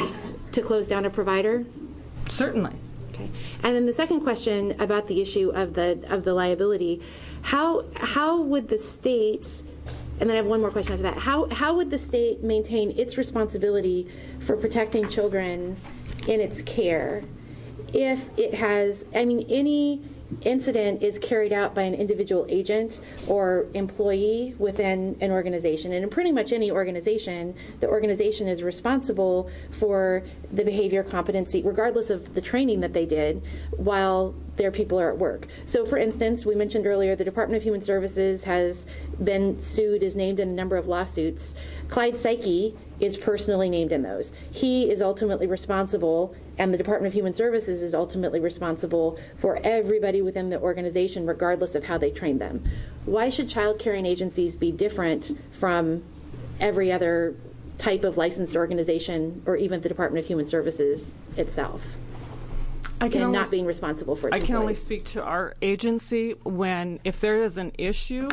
a provider? Certainly. Okay. And then the second question about the issue of the liability, how would the state, and then I have one more question after that, how would the state maintain its responsibility for protecting children in its care if it has, any incident is carried out by an individual agent or employee within an organization. And in pretty much any organization, the organization is responsible for the behavior competency, regardless of the training that they did while their people are at work. So for instance, we mentioned earlier the Department of Human Services has been sued, is named in a number of lawsuits. Clyde Psyche is personally named in those. He is ultimately responsible, and the Department of Human Services is ultimately responsible for everybody within the organization, regardless of how they train them. Why should child caring agencies be different from every other type of licensed organization, or even the Department of Human Services itself, and not being responsible for its employees? I can only employees? speak to our agency if there is an issue.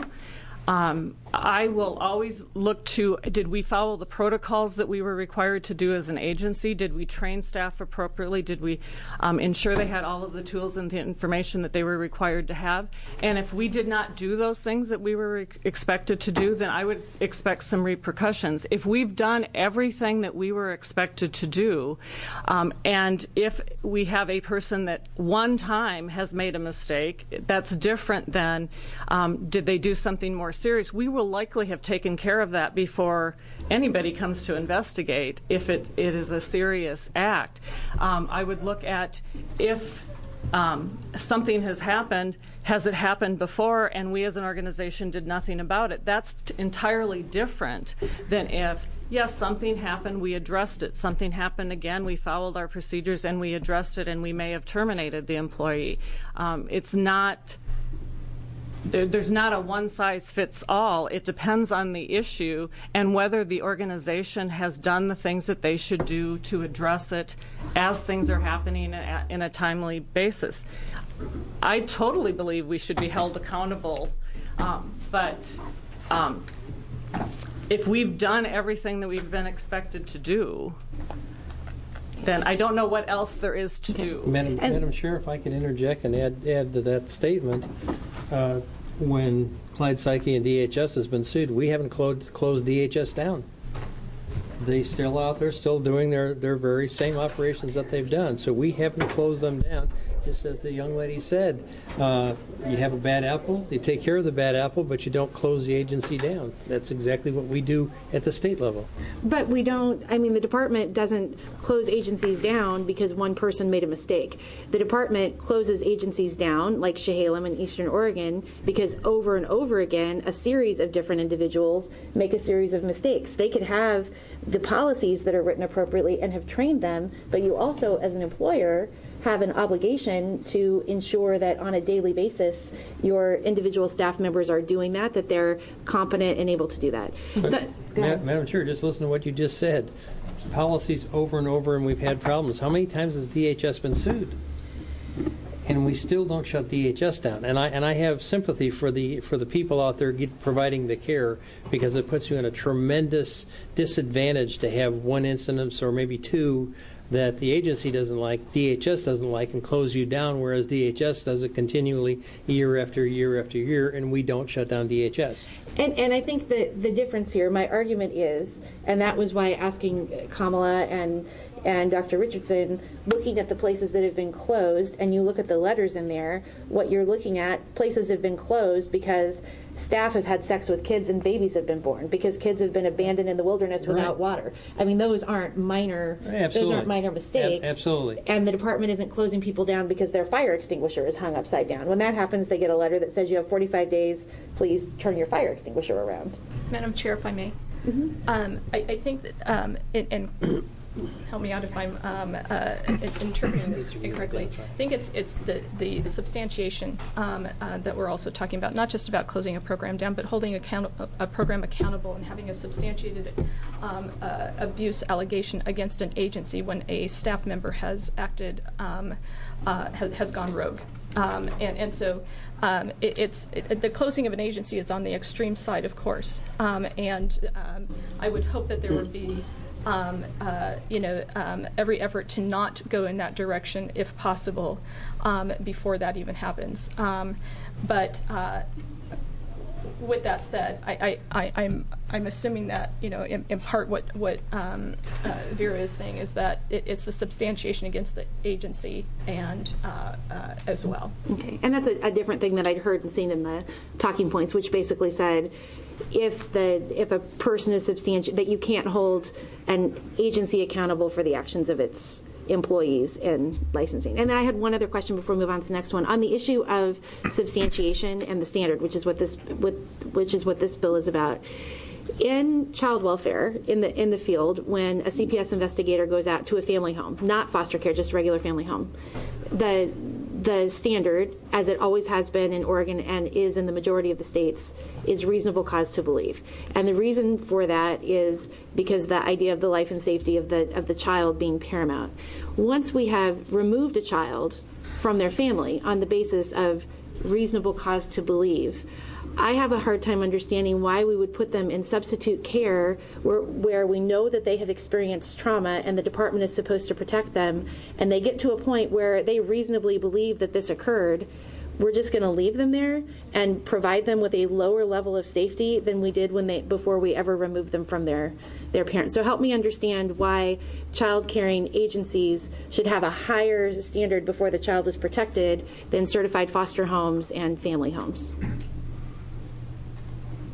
I will always look to, did we follow the protocols that we were required to do as an agency? Did we train staff appropriately? Did we ensure they had all of the tools and the information that they were required to have? And if we did not do those things that we were expected to do, then I would expect some repercussions. If we've done everything that we were expected to do, and if we have a person that one time has made a mistake, that's different than did they do something more more serious, we will likely have taken care of that before anybody comes to investigate if it is a serious act. I would look at if something has happened, has it happened before and we as an organization did nothing about it? That's entirely different than if, yes, something happened, we addressed it. Something happened again, we followed our procedures and we addressed it, and we may have terminated the employee. It's not, there's not a one-size-fits-all. It depends on the issue and whether the organization has done the things that they should do to address it as things are happening in a timely basis. I totally believe we should be held accountable, but if we've done everything that we've been expected to do, then I don't know what else there is to do. Madam Chair, if I can interject and add to that statement, when Clyde Psyche and DHS has been sued, we haven't closed DHS down. They still out there, still doing their very same operations that they've done. So we haven't closed them down. Just as the young lady said, you have a bad apple, you take care of the bad apple, but you don't close the agency down. That's exactly what we do at the state level. But we don't, I mean, the department doesn't close agencies down because one person made a mistake. The department closes agencies down, like Chehalem in Eastern Oregon, because over and over again, a series of different individuals make a series of mistakes. They could have the policies that are written appropriately and have trained them, but you also, as an employer, have an obligation to ensure that on a daily basis your individual staff members are doing that they're competent and able to do that. So, Madam Chair, just listen to what you just said. Policies over and over, and we've had problems. How many times has DHS been sued? And we still don't shut DHS down. And I have sympathy for the people out there providing the care, because it puts you in a tremendous disadvantage to have one incident or maybe two that the agency doesn't like, DHS doesn't like, and close you down, whereas DHS does it continually year after year after year, and we don't shut down DHS. And I think that the difference here, my argument is, and that was why asking Kamala and Dr. Richardson, looking at the places that have been closed, and you look at the letters in there, what you're looking at, places have been closed because staff have had sex with kids and babies have been born, because kids have been abandoned in the wilderness without water. I mean, those aren't minor. Absolutely. Those aren't minor mistakes. Absolutely. And the department isn't closing people down because their fire extinguisher is hung upside down. When that happens, they get a letter that says you have 45 days. Please turn your fire extinguisher around. Madam Chair, if I may, I think that and help me out if I'm interpreting this incorrectly. I think it's the substantiation that we're also talking about, not just about closing a program down, but holding a program accountable and having a substantiated abuse allegation against an agency when a staff member has acted, has gone rogue. So the closing of an agency is on the extreme side, of course, and I would hope that there would be every effort to not go in that direction if possible before that even happens. But with that said, I'm assuming that in part what Vera is saying is that it's a substantiation against the agency and as well. Okay, and that's a different thing that I'd heard and seen in the talking points, which basically said if a person is that you can't hold an agency accountable for the actions of its employees in licensing. And then I had one other question before we move on to the next one on the issue of substantiation and the standard, which is what this bill is about. In child welfare, in the field, when a CPS investigator goes out to a family home, not foster care, just regular family home, the standard, as it always has been in Oregon and is in the majority of the states, is reasonable cause to believe. And the reason for that is because the idea of the life and safety of the child being paramount. Once we have removed a child from their family on the basis of reasonable cause to believe, I have a hard time understanding why we would put them in substitute care where we know that they have experienced trauma and the department is supposed to protect them, and they get to a point where they reasonably believe that this occurred. We're just going to leave them there and provide them with a lower level of safety than we did before we ever removed them from their parents. So help me understand why child caring agencies should have a higher standard before the child is protected than certified foster homes and family homes.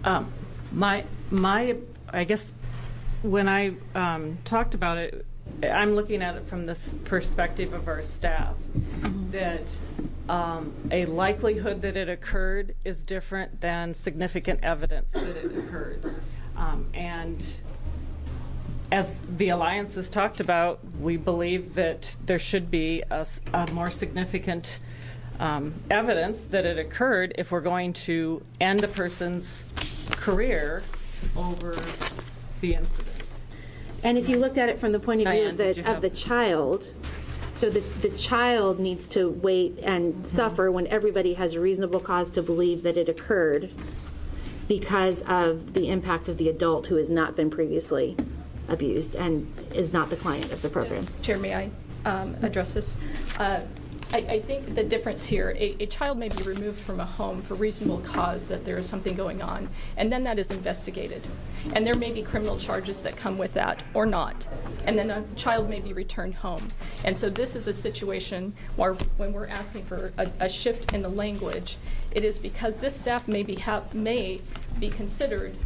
I guess when I talked about it, I'm looking at it from this perspective of our staff, that a likelihood that it occurred is different than significant evidence that it occurred. And as the Alliance has talked about, we believe that there should be a more significant evidence that it occurred if we're going to end a person's career over the incident. And if you looked at it from the point of view of the child, so the child needs to wait and suffer when everybody has a reasonable cause to believe that it occurred because of the impact of the adult who has not been previously abused and is not the client of the program. Chair, may I address this? I think the difference here, a child may be removed from a home for reasonable cause that there is something going on, and then that is investigated. And there may be criminal charges that come with that, or not. And then a child may be returned home. And so this is a situation where when we're asking for a shift in the language, it is because this staff may be considered,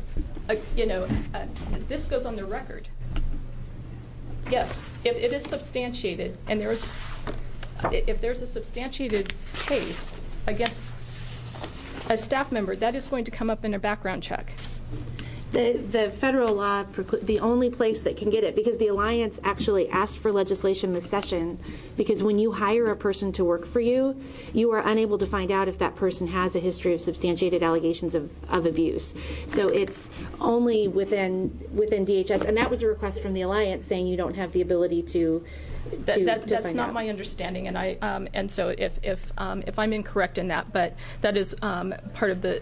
this goes on the record. Yes, if it is substantiated, and if there's a substantiated case against a staff member, that is going to come up in a background check. The federal law, the only place that can get it, because the Alliance actually asked for legislation this session, because when you hire a person to work for you, you are unable to find out if that person has a history of substantiated allegations of abuse. So it's only within DHS, and that was a request from the Alliance saying you don't have the ability to That's not my understanding, and so if I'm incorrect in that, but that is part of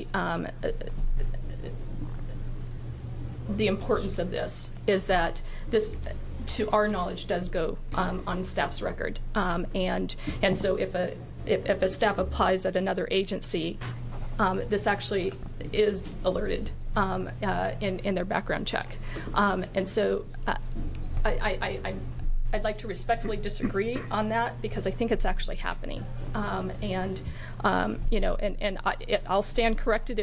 the importance of this is that this, to our knowledge, does go on staff's record, and so if a staff applies at another agency, this actually is alerted in their background check, and so I'd like to respectfully disagree on that because I think it's actually happening, and I'll stand corrected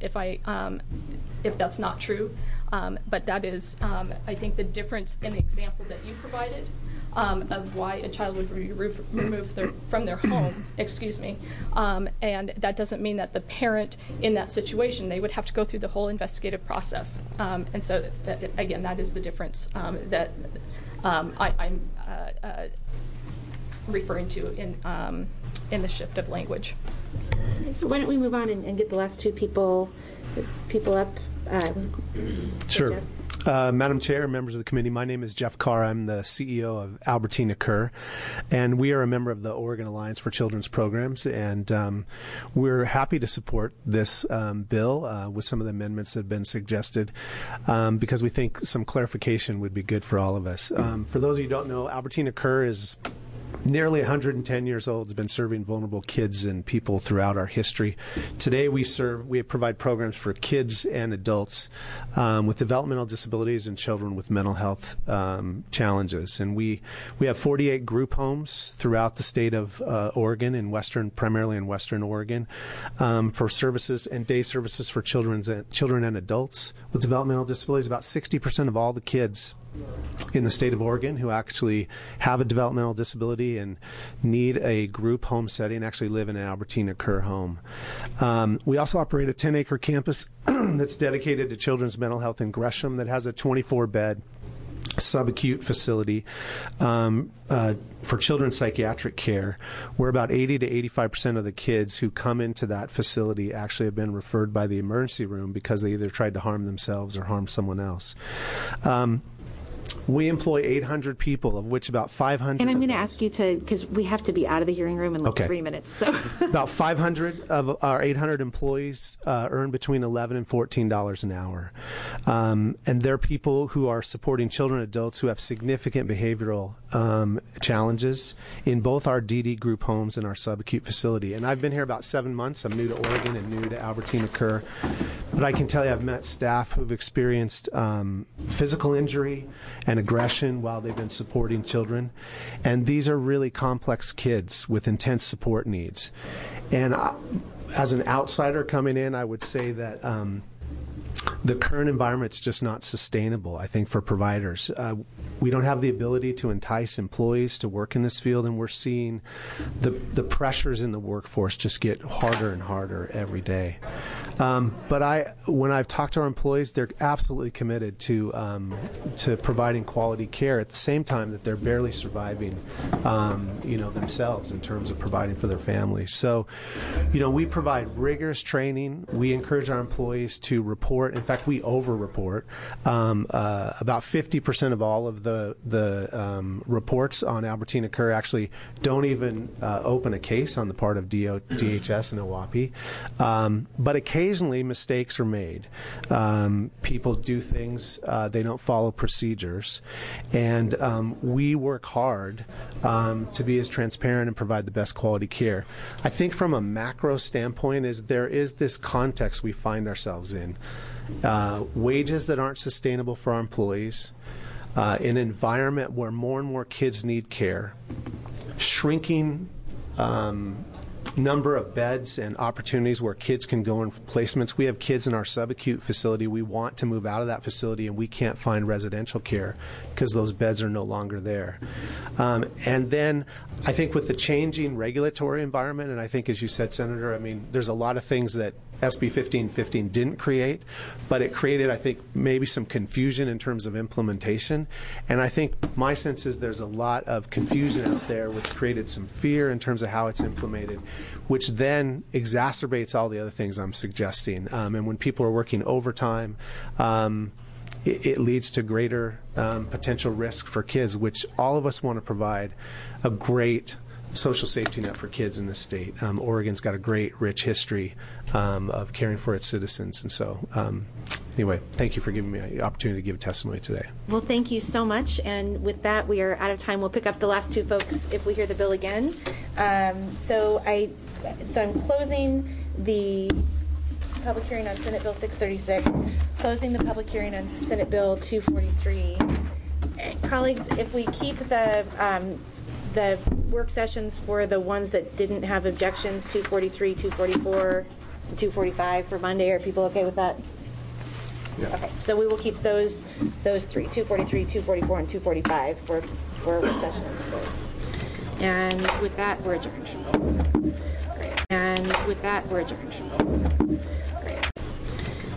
if that's not true, but that is I think the difference in the example that you provided of why a child would be removed from their home, and that doesn't mean that the parent in that situation, they would have to go through the whole investigative process, and so again, that is the difference that I'm referring to in the shift of language. So why don't we move on and get the last two people up? Sure. Madam Chair, members of the committee, my name is Jeff Carr. I'm the CEO of Albertina Kerr, and we are a member of the Oregon Alliance for Children's Programs, and we're happy to support this bill with some of the amendments that have been suggested because we think some clarification would be good for all of us. For those of you who don't know, Albertina Kerr is nearly 110 years old, has been serving vulnerable kids and people throughout our history. Today we provide programs for kids and adults with developmental disabilities and children with mental health challenges. And we have 48 group homes throughout the state of Oregon, primarily in western Oregon, for services and day services for children and adults with developmental disabilities. About 60% of all the kids in the state of Oregon who actually have a developmental disability and need a group home setting actually live in an Albertina Kerr home. We also operate a 10-acre campus that's dedicated to children's mental health in Gresham that has a 24-bed subacute facility for children's psychiatric care, where about 80 to 85% of the kids who come into that facility actually have been referred by the emergency room because they either tried to harm themselves or harm someone else. We employ 800 people, of which about 500... And I'm going to ask you to, because we have to be out of the hearing room in 3 minutes. So about 500 of our 800 employees earn between $11 and $14 an hour. And they're people who are supporting children and adults who have significant behavioral challenges in both our DD group homes and our subacute facility. And I've been here about 7 months. I'm new to Oregon and new to Albertina Kerr. But I can tell you I've met staff who've experienced physical injury and aggression while they've been supporting children. And these are really complex kids with intense support needs. And as an outsider coming in, I would say that the current environment's just not sustainable, I think, for providers. We don't have the ability to entice employees to work in this field, and we're seeing the pressures in the workforce just get harder and harder every day. But when I've talked to our employees, they're absolutely committed to providing quality care at the same time that they're barely surviving, themselves in terms of providing for their families. So, we provide rigorous training. We encourage our employees to report. In fact, we over-report. About 50% of all of the reports on Albertina Occur actually don't even open a case on the part of DHS and OAPI. But occasionally mistakes are made. People do things, they don't follow procedures. And we work hard to be as transparent and provide the best quality care. I think from a macro standpoint there is this context we find ourselves in. Wages that aren't sustainable for our employees, an environment where more and more kids need care, shrinking number of beds and opportunities where kids can go in placements. We have kids in our subacute facility. We want to move out of that facility, and we can't find residential care because those beds are no longer there. And then I think with the changing regulatory environment, and I think, as you said, Senator, there's a lot of things that SB 1515 didn't create, but it created, I think, maybe some confusion in terms of implementation. And I think my sense is there's a lot of confusion out there, which created some fear in terms of how it's implemented, which then exacerbates all the other things I'm suggesting. And when people are working overtime, it leads to greater potential risk for kids, which all of us want to provide a great social safety net for kids in this state. Oregon's got a great, rich history of caring for its citizens. And so, anyway, thank you for giving me the opportunity to give a testimony today. Well, thank you so much. And with that, we are out of time. We'll pick up the last two folks if we hear the bill again. So I'm closing the public hearing on Senate Bill 636, closing the public hearing on Senate Bill 243. Colleagues, if we keep the work sessions for the ones that didn't have objections, 243, 244, 245 for Monday, are people okay with that? Yeah. Okay, so we will keep those three, 243, 244, and 245 for work session. And with that, we're adjourned.